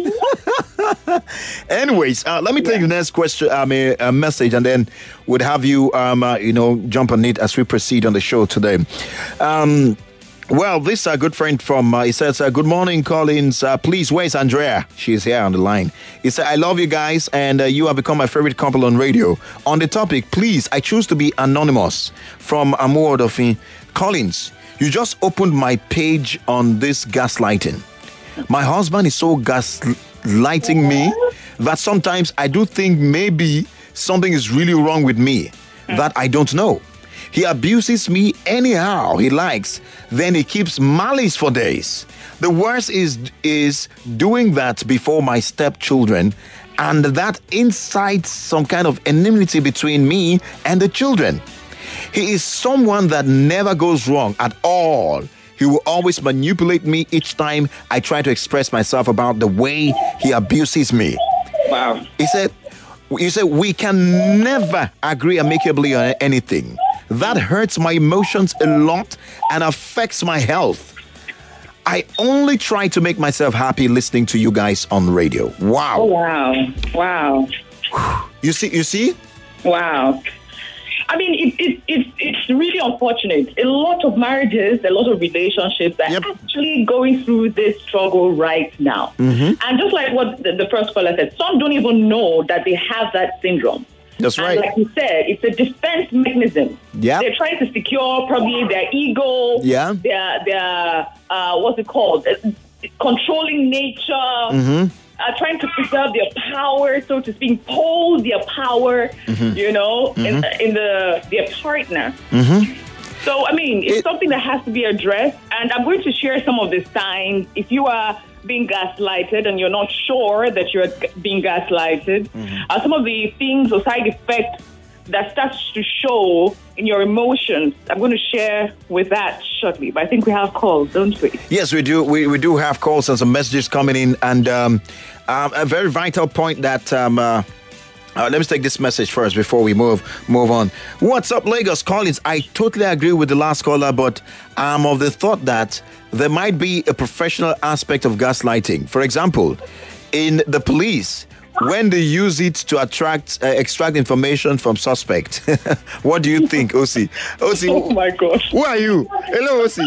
that. Anyways, uh, let me take the next question, um, a, a message, and then we'll have you, um, uh, you know, jump on it as we proceed on the show today. Um, well, this is a good friend from, uh, he says, uh, good morning, Collins. Uh, please, where's Andrea? She's here on the line. He said, I love you guys, and uh, you have become my favorite couple on radio. On the topic, please, I choose to be anonymous from Amour Odofin. Collins, you just opened my page on this gaslighting. My husband is so gaslighting me that sometimes I do think maybe something is really wrong with me that I don't know. He abuses me anyhow he likes, then he keeps malice for days. The worst is is doing that before my stepchildren, and that incites some kind of enmity between me and the children. He is someone that never goes wrong at all. He will always manipulate me each time I try to express myself about the way he abuses me. Wow. He said, you said, we can never agree amicably on anything. That hurts my emotions a lot and affects my health. I only try to make myself happy listening to you guys on the radio. Wow. Oh, wow. Wow. You see, you see? Wow. I mean, it, it, it, it's really unfortunate. A lot of marriages, a lot of relationships are yep. actually going through this struggle right now. Mm-hmm. And just like what the, the first caller said, some don't even know that they have that syndrome. That's right. And like you said, it's a defense mechanism. Yeah. They're trying to secure probably their ego, yeah. their, their uh, what's it called, uh, controlling nature. Mm-hmm. Uh, trying to preserve their power, so to speak, impose their power, mm-hmm. you know, mm-hmm. in, in the their partner. Mm-hmm. So, I mean, it's it, something that has to be addressed. And I'm going to share some of the signs. If you are being gaslighted and you're not sure that you're being gaslighted, mm-hmm. uh, some of the things or side effects that starts to show in your emotions, I'm going to share with that shortly. But I think we have calls, don't we? Yes, we do. We, we do have calls and some messages coming in. And um, um, a very vital point that... Um, uh, Uh, let me take this message first before we move move on. What's up, Lagos? Collins, I totally agree with the last caller, but I'm of the thought that there might be a professional aspect of gaslighting. For example, in the police, when they use it to attract, uh, extract information from suspect. What do you think, O C? O C, oh my gosh. Who are you? Hello, O C.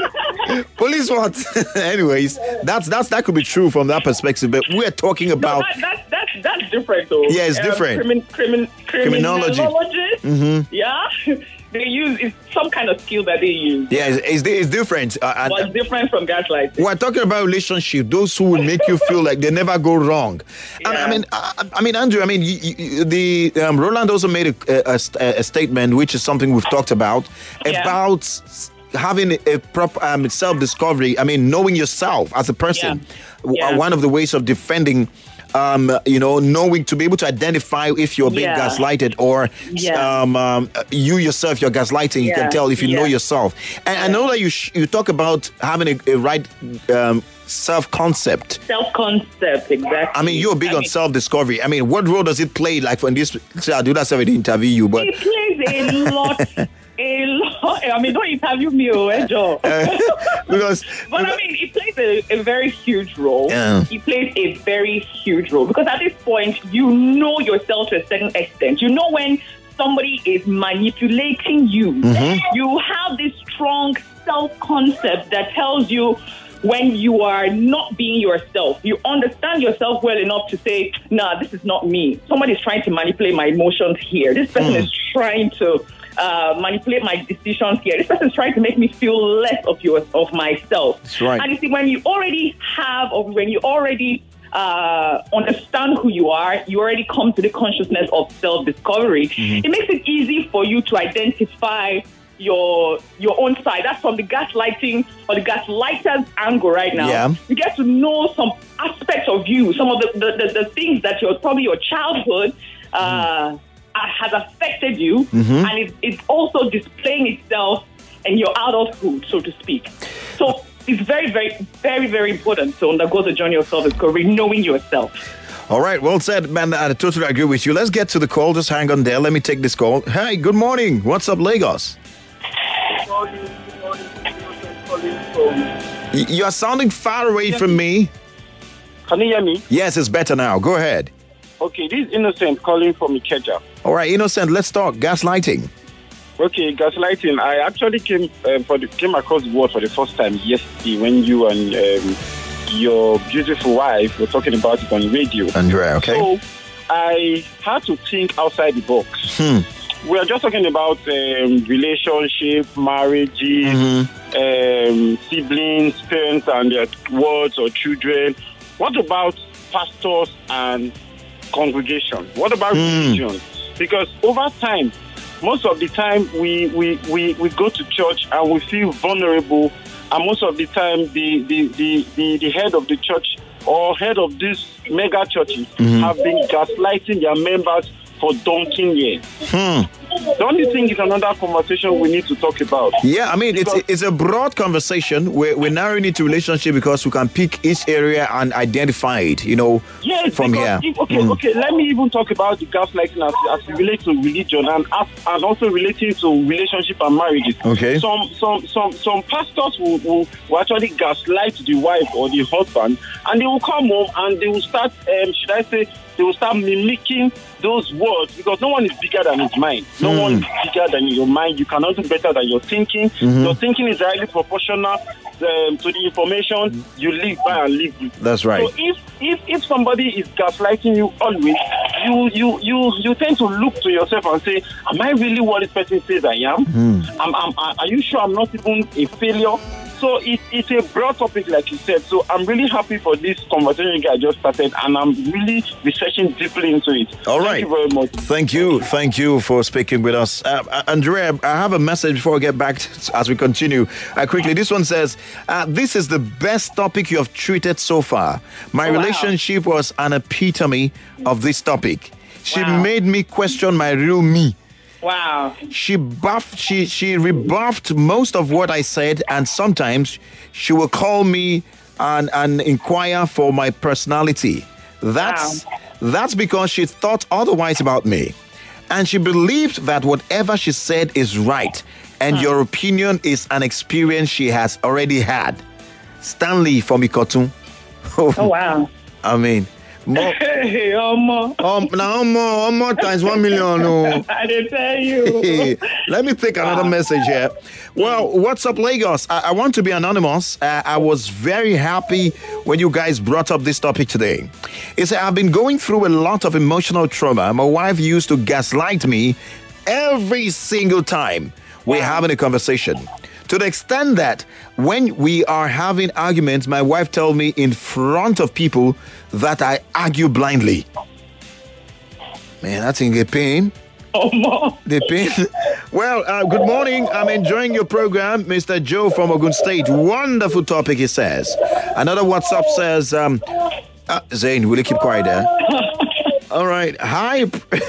Police what? Anyways, that's that's that could be true from that perspective, but we're talking about... No, that, that, that's, that's different, though. Yeah, it's different. Um, crimin, crimin, Criminology. Criminology. Mm-hmm. Yeah. They use, it's some kind of skill that they use. Yeah, it's, it's, it's different. Uh, and, but it's different from gaslighting. We're talking about relationship, those who will make you feel like they never go wrong. Yeah. And, I mean, I, I mean, Andrew, I mean, you, you, the um, Roland also made a, a, a statement, which is something we've talked about, yeah. about having a proper um, self-discovery. I mean, knowing yourself as a person. Yeah. Yeah. One of the ways of defending um, you know, knowing to be able to identify if you're being Yeah. gaslighted or Yeah. um, um, you yourself, you're gaslighting. You Yeah. can tell if you know Yeah. yourself. And I know that you sh- you talk about having a, a right um, self-concept. Self-concept, exactly. I mean, you're big I on mean, self-discovery. I mean, what role does it play? Like when this, say, I do that stuff in the interview you, but It plays a lot, a lot. I mean, don't interview me, oh, eh, Joe. because, But I mean, it plays a, a very huge role. Yeah. It plays a very huge role because at this point, you know yourself to a certain extent. You know when somebody is manipulating you. Mhm. You have this strong self-concept that tells you when you are not being yourself. You understand yourself well enough to say, nah, this is not me. Somebody's trying to manipulate my emotions here. This person Mm. is trying to uh, manipulate my decisions here. This person is trying to make me feel less of your, of myself. That's right. And you see, when you already have, or when you already uh, understand who you are, you already come to the consciousness of self-discovery. Mhm. It makes it easy for you to identify your your own side. That's from the gaslighting or the gaslighter's angle right now. Yeah. You get to know some aspects of you, some of the, the, the, the things that your probably your childhood uh, has affected you, Mhm. and it, it's also displaying itself in your adulthood, so to speak. So it's very, very, very, very important to undergo the journey of self-discovery, knowing yourself. all right, well said, man. I totally agree with you. Let's get to the call. Just hang on there. Let me take this call. Hey, good morning. What's up, Lagos? Y- You are sounding far away from me. Can you hear me? Yes, it's better now. Go ahead. Okay, this is Innocent calling from Ikeja. All right, Innocent, let's talk gaslighting. Okay, gaslighting. I actually came uh, for the, came across the word for the first time yesterday when you and um, your beautiful wife were talking about it on radio. Andrea, okay. So I had to think outside the box. Hmm. We are just talking about um, relationship, marriages, um, siblings, parents and their words or children. What about pastors and congregation? What about religion? Because over time, most of the time we, we, we, we go to church and we feel vulnerable, and most of the time the, the, the, the, the head of the church or head of these mega churches Mhm. have been gaslighting their members for donkey years. Hmm. Don't you think it's another conversation we need to talk about? Yeah, I mean, it's it's a broad conversation. We're, we're narrowing it to relationship because we can pick each area and identify it, you know, Yes, from because here. if- okay, Mm. okay. Let me even talk about the gaslighting as, as it relates to religion and as, and also relating to relationship and marriages. Okay. Some some some some pastors will, will, will actually gaslight the wife or the husband, and they will come home and they will start. Um, should I say? They will start mimicking those words because no one is bigger than his mind. No Hmm. one is bigger than your mind. You cannot do better than your thinking. Mhm. Your thinking is directly proportional um, to the information you live by and live with. That's right. So if if if somebody is gaslighting you always, you you you you tend to look to yourself and say, "Am I really what this person says I am? Hmm. am am are you sure I'm not even a failure?" So it, it's a broad topic, like you said. So I'm really happy for this conversation you guys just started, and I'm really researching deeply into it. All Thank right. you very much. Thank you. Thank you for speaking with us. Uh, uh, Andrea, I have a message before I get back t- as we continue. Uh, quickly, this one says, uh, this is the best topic you have treated so far. My Oh, wow. relationship was an epitome of this topic. She made me question my real me. Wow. She buffed, she, she rebuffed most of what I said, and sometimes she will call me and, and inquire for my personality. That's, that's because she thought otherwise about me. And she believed that whatever she said is right, and your opinion is an experience she has already had. Stanley from Ikotun. Oh, wow. I mean, more, Hey, Omo. um, now more, more times one million. No. I didn't tell you. Let me take another message here. Well, what's up, Lagos? I, I want to be anonymous. Uh, I was very happy when you guys brought up this topic today. It's I've been going through a lot of emotional trauma. My wife used to gaslight me every single time we're having a conversation. To the extent that when we are having arguments, my wife tells me in front of people that I argue blindly. Man, that's in a pain. Oh, The pain. Well, uh, good morning. I'm enjoying your program, Mister Joe from Ogun State. Wonderful topic, he says. Another WhatsApp says, um, Uh, Zane, will you keep quiet there? All right. Hi.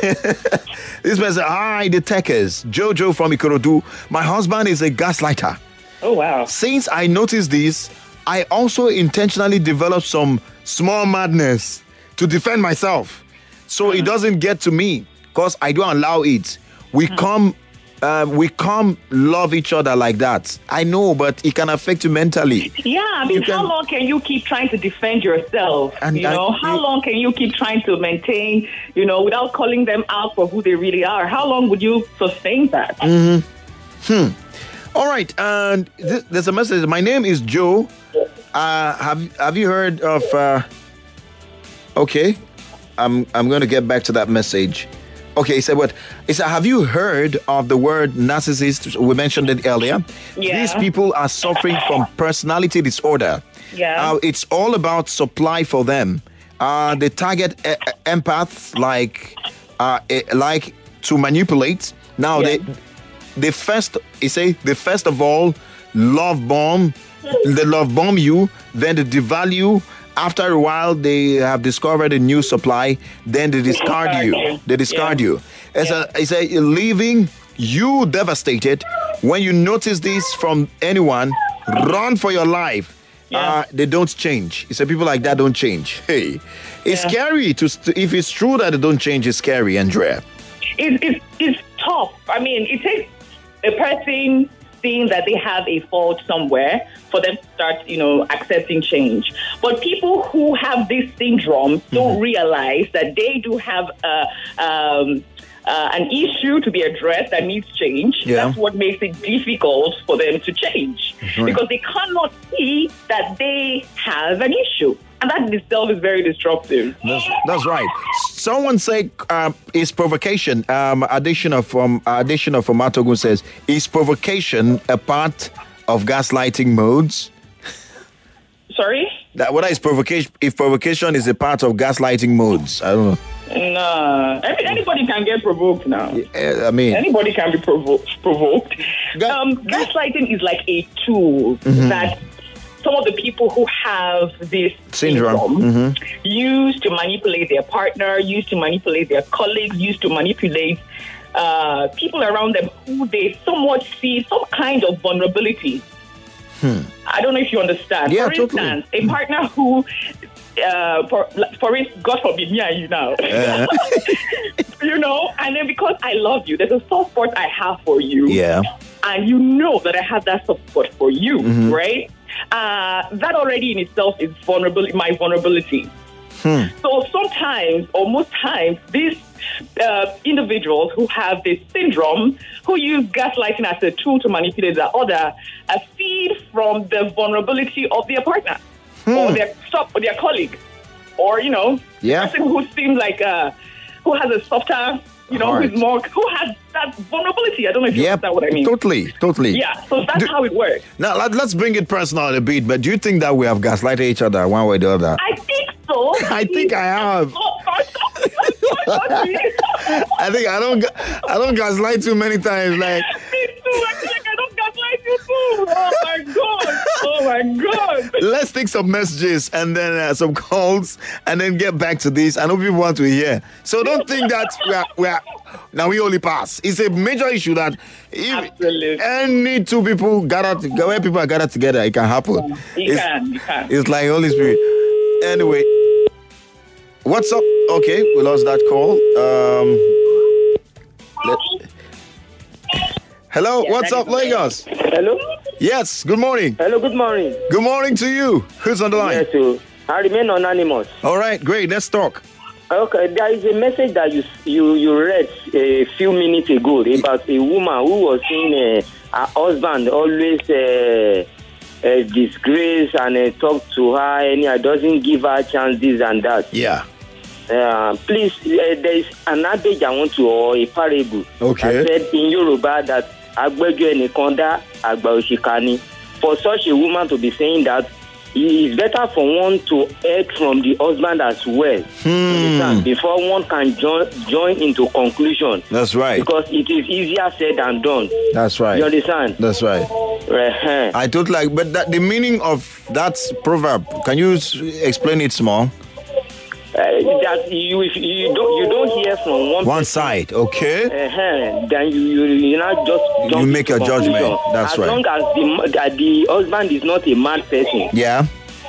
This person, hi, the techers. Jojo from Ikorodu. My husband is a gaslighter. Oh, wow. Since I noticed this, I also intentionally developed some small madness to defend myself. So mm. it doesn't get to me because I don't allow it. We mm. come... Uh, we can't love each other like that. I know, but it can affect you mentally. Yeah, I mean, You how can- long can you keep trying to defend yourself? And you I- know, how you- long can you keep trying to maintain, you know, without calling them out for who they really are? How long would you sustain that? Mm-hmm. Hmm. All right. And th- there's a message. My name is Joe. Uh, have Have you heard of? Uh, okay, I'm I'm going to get back to that message. Okay, he said what? He said, have you heard of the word narcissist? We mentioned it earlier. Yeah. These people are suffering from personality disorder. Yeah. Uh, it's all about supply for them. Uh, they target uh, empaths like uh, eh, like to manipulate. Now Yeah. they they first he say they first of all love bomb, they love bomb you, then they devalue. After a while, they have discovered a new supply. Then they discard you. They discard Yeah. you. It's a it's a leaving you devastated. When you notice this from anyone, run for your life. Uh, they don't change. It's a people like that don't change. Hey, it's Yeah. scary to st- if it's true that they don't change. It's scary, Andrea. It, it, it's tough. I mean, it takes a person seeing that they have a fault somewhere for them to start, you know, accepting change. But people who have this syndrome don't realize that they do have a, um, uh, an issue to be addressed that needs change. Yeah. That's what makes it difficult for them to change. Right. Because they cannot see that they have an issue. And that in itself is very disruptive. That's, that's right. Someone say uh, is provocation. Um, additional from uh, additional from Matogun says, is provocation a part of gaslighting modes? Sorry? That what is provocation? If provocation is a part of gaslighting modes, I don't know. No, Any, anybody can get provoked now. Uh, I mean, Anybody can be provo- provoked. Um, gaslighting is like a tool Mhm. that some of the people who have this syndrome. syndrome Mhm. use to manipulate their partner, use to manipulate their colleagues, use to manipulate uh, people around them who they somewhat see some kind of vulnerability. Hmm. I don't know if you understand. Yeah, for totally. instance, a partner who, uh, for, for instance, God forbid, me and you now, Uh. you know, and then because I love you, there's a soft spot I have for you. Yeah. And you know that I have that soft spot for you, Mhm. right? Uh, that already in itself is vulnerable, my vulnerability. Hmm. So sometimes, or most times, these uh, individuals who have this syndrome, who use gaslighting as a tool to manipulate the other, uh, feed from the vulnerability of their partner or their stop or their colleague, or you know, Yeah. person who seems like uh, who has a softer, you know, Heart. who's more, who has that vulnerability. I don't know if you Yeah, understand what I mean. totally, totally. Yeah, so that's how it works. Now let, let's bring it personal a bit. But do you think that we have gaslighted each other one way or the other? I think so. I think I have. I think I don't. ga- I don't gaslight too many times. Like Me too. I feel like I don't gaslight you too. Oh my god. Oh my god. let's take some messages and then uh, some calls and then get back to this. I know people want to hear. So don't think that we are, we are now we only pass. It's a major issue that if any two people gather to, where people are gathered together, it can happen. You it's, can. You can. it's like Holy Spirit. Anyway, what's up? Okay, we lost that call. Um, let- Hello, what's up, Lagos? Hello? Yes, good morning. Hello, good morning. Good morning to you. Who's on the line? Yes, sir. I remain anonymous. All right, great. Let's talk. Okay, there is a message that you you, you read a few minutes ago about a woman who was saying uh, her husband always uh, uh, disgrace and uh, talk to her, and he doesn't give her chances and that. Yeah. Uh, please, uh, there is an adage I want to, or a parable. Okay. I said in Yoruba that Agbejo enikan da, agba òṣìkà ni. For such a woman to be saying that, it is better for one to act from the husband as well. Hmm. Before one can join join into conclusion. That's right. Because it is easier said than done. That's right. You understand? That's right. Uh-huh. I totally like, but that, the meaning of that proverb, can you s- explain it small? that you if you don't you don't hear from one one side, okay? Uh-huh, then you you you not just you make a judgment. That's as right. As long as the that the husband is not a mad person. Yeah.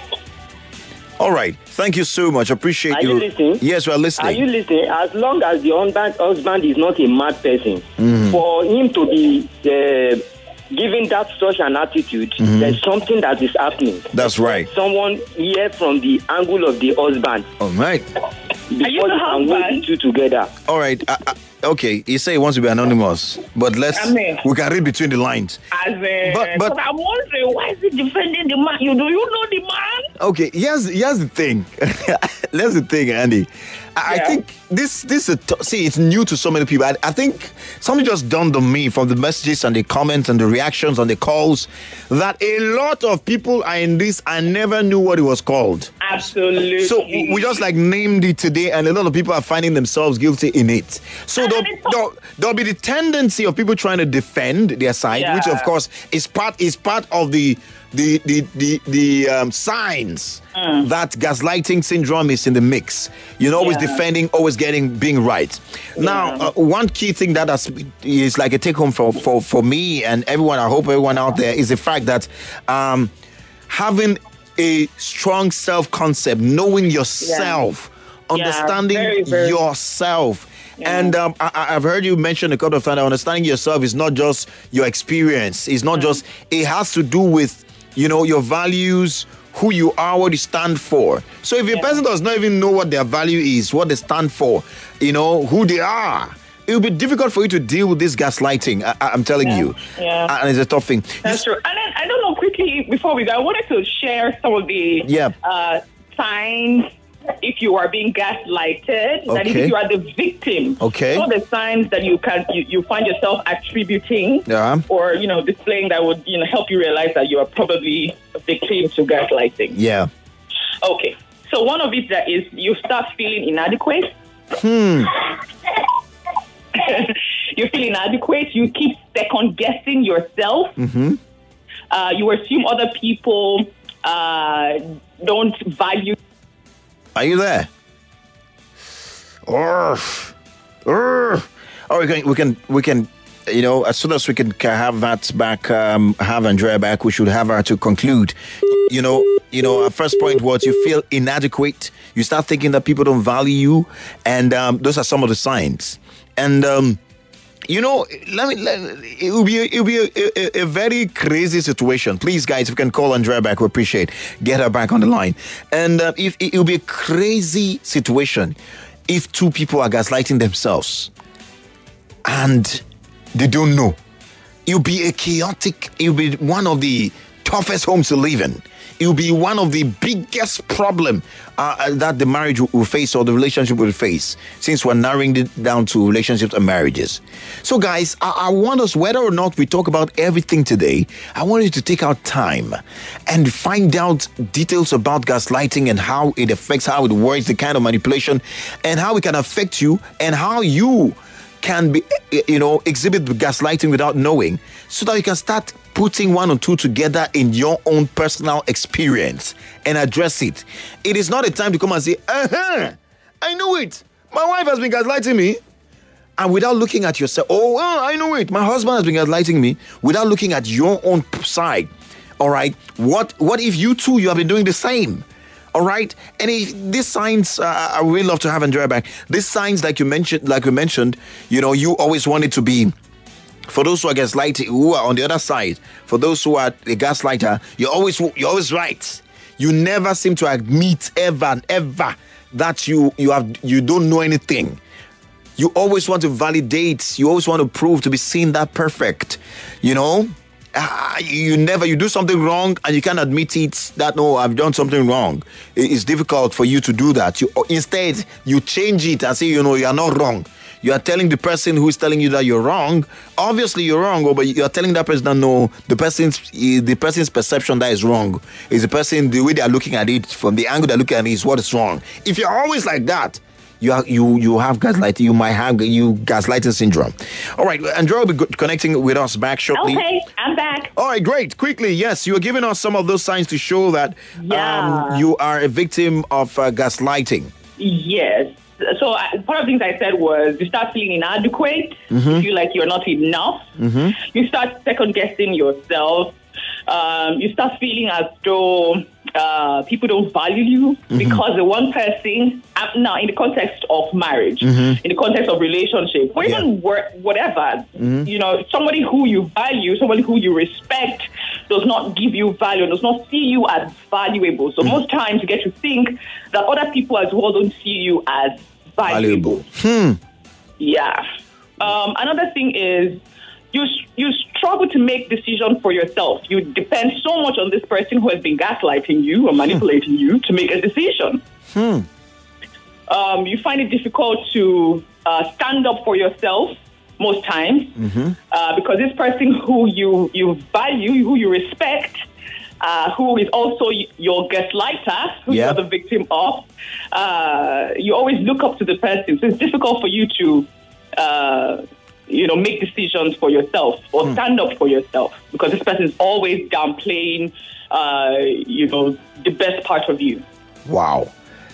All right. Thank you so much. Appreciate are you. you listening? Yes, we are listening. Are you listening? As long as the husband husband is not a mad person, mm-hmm. for him to be uh, given that such an attitude, mm-hmm. there's something that is happening. That's right. Someone here from the angle of the husband. All right. Are you the husband? Two together. All right. Uh, uh, okay. You say he wants to be anonymous, but let's I mean, we can read between the lines. As a, but but I'm wondering why is he defending the man? You do you know the man? Okay. Here's here's the thing. Here's the thing, Andy. I, yeah. I think this this is a t- see it's new to so many people. I, I think something just dawned on me from the messages and the comments and the reactions on the calls that a lot of people are in this. I never knew what it was called. Absolutely. So we just like named it today, and a lot of people are finding themselves guilty in it. So there'll, there'll, there'll be the tendency of people trying to defend their side, yeah. which of course is part is part of the the the the, the um, signs mm. that gaslighting syndrome is in the mix. You know, always yeah. defending, always getting being right. Yeah. Now, uh, one key thing that has, is like a take home for, for for me and everyone. I hope everyone out there is the fact that um, having a strong self-concept, knowing yourself, yeah. understanding yeah, very, very. yourself. Yeah. And um, I, I've heard you mention a couple of times that understanding yourself is not just your experience. It's not mm. just, it has to do with, you know, your values, who you are, what you stand for. So if a yeah. person does not even know what their value is, what they stand for, you know, who they are, it will be difficult for you to deal with this gaslighting. I, I'm telling yeah. you. Yeah. And it's a tough thing. That's true. And then, I don't know, quickly, before we go, I wanted to share some of the yeah. uh, signs if you are being gaslighted, okay. that if you are the victim, okay. all the signs that you can you, you find yourself attributing yeah. or, you know, displaying that would, you know, help you realize that you are probably a victim to gaslighting. Yeah. Okay. So one of it that is you start feeling inadequate. Hmm. You feel inadequate. You keep second guessing yourself. Mm-hmm. Uh, you assume other people uh, don't value. Are you there? Urgh. Urgh. Oh, we can, we can, we can, you know, as soon as we can have that back, um, have Andrea back, we should have her to conclude. You know, you know, our first point was you feel inadequate. You start thinking that people don't value you, and um, those are some of the signs. And um, you know, let me. Let, it will be. A, it will be a, a, a very crazy situation. Please, guys, if you can call Andrea back, we appreciate. Get her back on the line. And uh, if it will be a crazy situation if two people are gaslighting themselves and they don't know. It'll be a chaotic. It'll be one of the toughest homes to live in. It will be one of the biggest problem uh, that the marriage will face or the relationship will face, since we're narrowing it down to relationships and marriages. So, guys, I, I want us, whether or not we talk about everything today, I want you to take out time and find out details about gaslighting and how it affects, how it works, the kind of manipulation, and how it can affect you, and how you can be, you know, exhibit gaslighting without knowing, so that you can start putting one or two together in your own personal experience and address it. It is not a time to come and say, uh-huh, I know it. My wife has been gaslighting me. And without looking at yourself, oh, well, I know it. My husband has been gaslighting me. Without looking at your own side. All right. What, what if you too, you have been doing the same? All right. And if these signs, uh, I really love to have Andrea back. These signs, like you mentioned, like we mentioned, you know, you always wanted to be, for those who are gaslighting, who are on the other side, for those who are a gaslighter, you're always, you're always right. You never seem to admit ever, ever that you, you have, you don't know anything. You always want to validate. You always want to prove to be seen that perfect, you know. Uh, you never, you do something wrong and you can't admit it, that, no, I've done something wrong. It's difficult for you to do that. You, instead, you change it and say, you know, you are not wrong. You are telling the person who is telling you that you're wrong, obviously you're wrong, but you are telling that person that, no, the person's, the person's perception that is wrong is the person, the way they are looking at it, from the angle they're looking at it is what is wrong. If you're always like that, You are, you you have gaslighting. You might have you gaslighting syndrome. All right, Andrea will be connecting with us back shortly. Okay, I'm back. All right, great. Quickly, yes, you are giving us some of those signs to show that yeah. um, you are a victim of uh, gaslighting. Yes. So I, part of the things I said was you start feeling inadequate, Mm-hmm. you feel like you're not enough, Mm-hmm. you start second guessing yourself, um, you start feeling as though uh, people don't value you Mm-hmm. because the one person, uh, now in the context of marriage, Mhm. in the context of relationship, or even work, whatever, Mhm. you know, somebody who you value, somebody who you respect does not give you value, does not see you as valuable. So most times you get to think that other people as well don't see you as valuable. Hmm. Yeah. Um, another thing is you you struggle to make decisions for yourself. You depend so much on this person who has been gaslighting you or manipulating you to make a decision. Hmm. Um, you find it difficult to uh, stand up for yourself most times Mm-hmm. uh, because this person who you, you value, who you respect, uh, who is also y- your gaslighter, who Yeah. you're the victim of, uh, you always look up to the person. So it's difficult for you to, uh, you know, make decisions for yourself or stand up for yourself because this person is always downplaying, uh, you know, the best part of you. Wow.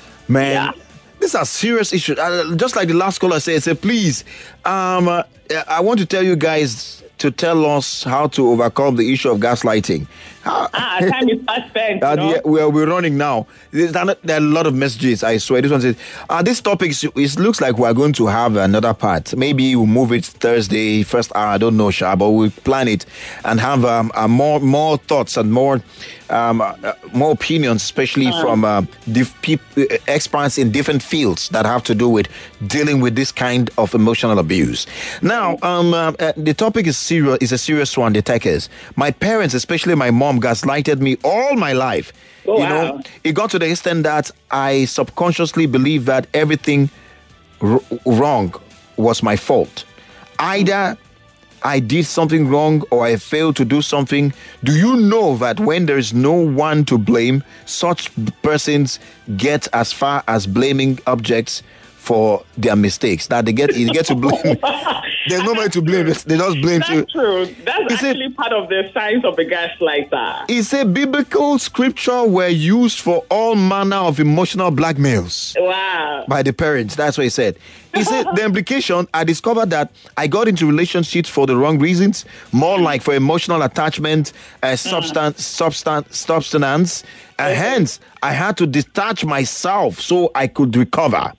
Man, these are serious issues. Uh, just like the last caller said, say, please, um, uh, I want to tell you guys to tell us how to overcome the issue of gaslighting. How, Ah, time is fast spent. Uh, You know? yeah, we're, we're running now. There's an- There are a lot of messages, I swear. This one says, uh, this topic, is- it looks like we're going to have another part. Maybe we'll move it Thursday, first hour, I don't know, Sha, but we'll plan it and have um, uh, more more thoughts and more um, uh, more opinions, especially Uh. from uh, diff- peop- uh, experts in different fields that have to do with dealing with this kind of emotional abuse. Now, um, uh, uh, the topic is serious. Is a serious one. The takers. My parents, especially my mom, gaslighted me all my life. Oh, you wow. know, it got to the extent that I subconsciously believed that everything r- wrong was my fault. Either I did something wrong or I failed to do something. Do you know that when there is no one to blame, such persons get as far as blaming objects for their mistakes? That they get, they get to blame. There's nobody to blame. They just blame you. That's true. That's Is it- actually part of the science of the gaslighter. It's a biblical scripture were used for all manner of emotional blackmails Wow. by the parents. That's what he said. He said the implication, I discovered that I got into relationships for the wrong reasons, more like for emotional attachment, uh, substance, substance, substance, and hence I had to detach myself so I could recover.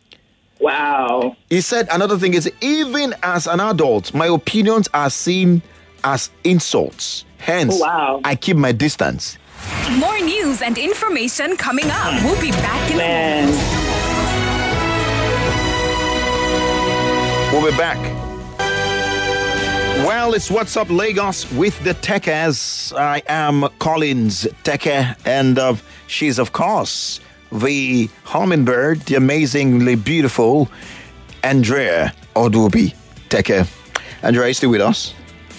Wow. He said another thing is, even as an adult, my opinions are seen as insults. Hence, Wow. I keep my distance. More news and information coming up. We'll be back in a moment. We'll be back. Well, it's What's Up Lagos with the Techers. I am Collins Techer, and uh, she's, of course, the hummingbird, the amazingly beautiful Andrea Odubi Techer. Andrea, are you still with us?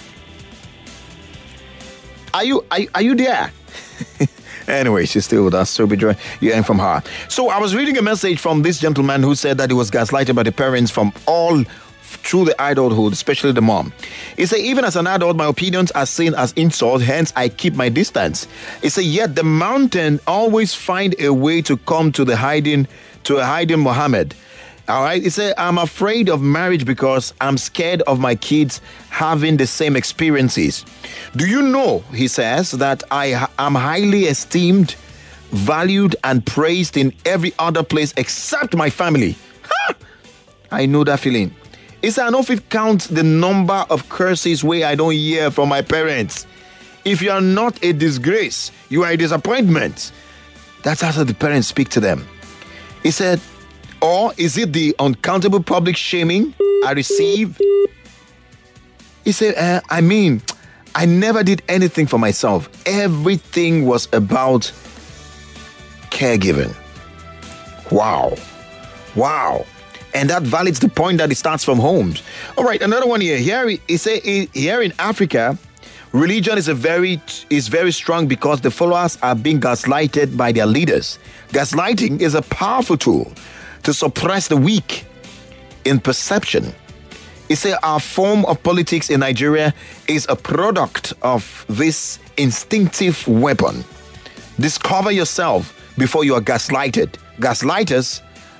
Are you are, are you there? Anyway, she's still with us, so we'll be hearing from her. So I was reading a message from this gentleman who said that he was gaslighted by the parents from all through the adulthood, especially the mom. He said, even as an adult, my opinions are seen as insult, hence I keep my distance. He said, yet the mountain always find a way to come to the hiding, to a hiding Muhammad. All right. He said, I'm afraid of marriage because I'm scared of my kids having the same experiences. Do you know, he says, that I am highly esteemed, valued, and praised in every other place except my family. Ha! I know that feeling. He said, I know if it counts the number of curses where I don't hear from my parents. If you are not a disgrace, you are a disappointment. That's how the parents speak to them. He said, or is it the uncountable public shaming I receive? He said, uh, I mean, I never did anything for myself. Everything was about caregiving. Wow. Wow. And that validates the point that it starts from homes. All right, another one here. Here, he say, here in Africa, religion is a very is very strong because the followers are being gaslighted by their leaders. Gaslighting is a powerful tool to suppress the weak in perception. He said our form of politics in Nigeria is a product of this instinctive weapon. Discover yourself before you are gaslighted. Gaslighters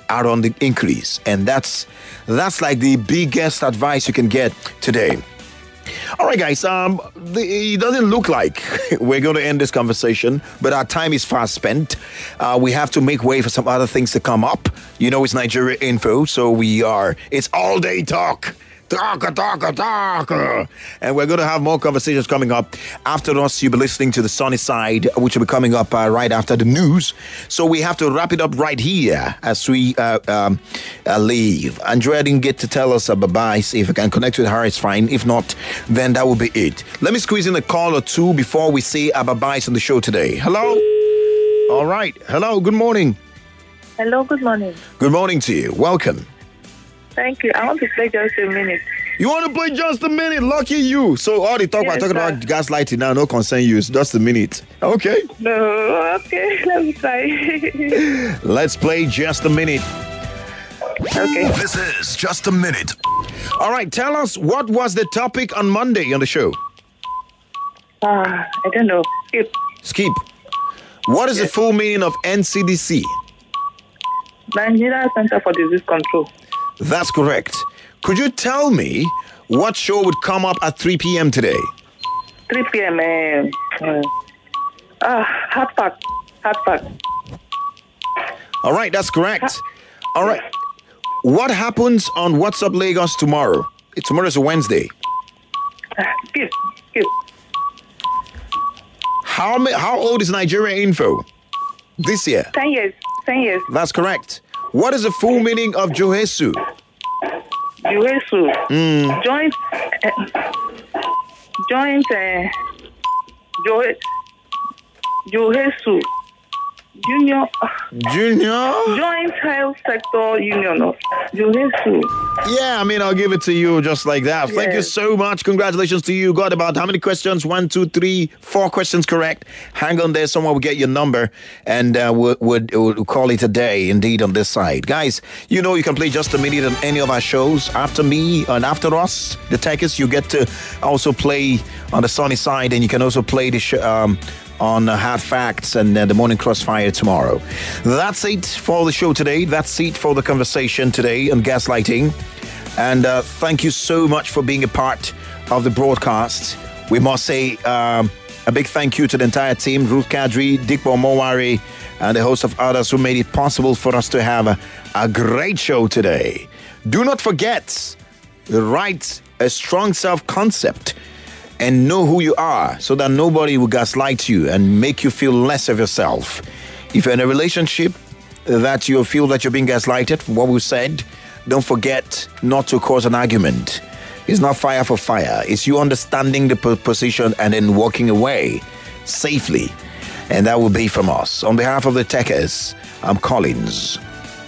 are on the increase. And that's that's like the biggest advice you can get today. All right, guys, um, the, it doesn't look like we're going to end this conversation, but our time is fast spent. Uh, we have to make way for some other things to come up. You know, it's Nigeria Info, so we are, it's all day talk. Talk, talk, talk. And we're going to have more conversations coming up. After us, you'll be listening to The Sunny Side, which will be coming up uh, right after the news. So we have to wrap it up right here as we uh, um, uh, leave. Andrea didn't get to tell us a bye-bye. See if I can connect with her, it's fine. If not, then that will be it. Let me squeeze in a call or two before we say a bye-byes on the show today. Hello? All right. Hello, good morning. Hello, good morning. Good morning to you. Welcome. Thank you. I want to play just a minute. You want to play just a minute? Lucky you. So all the talk Yes, about talking sir. about gaslighting now, no concern you. It's just a minute. Okay. No, okay. Let me try. Let's play just a minute. Okay. This is Just a Minute. All right. Tell us, what was the topic on Monday on the show? Ah, I don't know. Skip. Skip. What is the full meaning of N C D C? Nigeria Center for Disease Control. That's correct. Could you tell me what show would come up at three p.m. today? three p.m. Uh, uh, ah, hard fact. Hard fact. All right. That's correct. All right. What happens on What's Up Lagos tomorrow? Tomorrow is a Wednesday. Ah, skip. Skip. How ma- How old is Nigeria Info this year? Ten years. Ten years. That's correct. What is the full meaning of Johesu? Johesu. Mm. Joint. Uh, joint. Uh, Jo- Johesu. Junior. Junior? Joint Health Sector Union. Johesu. Yeah, I mean, I'll give it to you just like that. Thank you Yes. so much. Congratulations to you. Got about how many questions? One, two, three, four questions correct. Hang on there. Someone will get your number and uh, we'll, we'll, we'll call it a day indeed on this side. Guys, you know you can play Just a Minute on any of our shows. After me and after us, the Techers, you get to also play on the Sunny Side, and you can also play the show. Um, on uh, Hard Facts and uh, the Morning Crossfire tomorrow. That's it for the show today. That's it for the conversation today on gaslighting. And uh, thank you so much for being a part of the broadcast. We must say um, a big thank you to the entire team, Ruth Kadri, Dick Mowari, and a host of others who made it possible for us to have a, a great show today. Do not forget, write a strong self-concept and know who you are so that nobody will gaslight you and make you feel less of yourself. If you're in a relationship that you feel that you're being gaslighted from what we said, don't forget not to cause an argument. It's not fire for fire. It's you understanding the po- position and then walking away safely. And that will be from us. On behalf of the Techers, I'm Collins.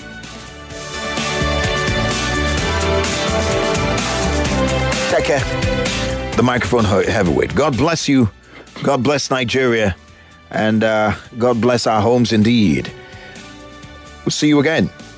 Techer, the microphone heavyweight. God bless you. God bless Nigeria. And uh, God bless our homes indeed. We'll see you again.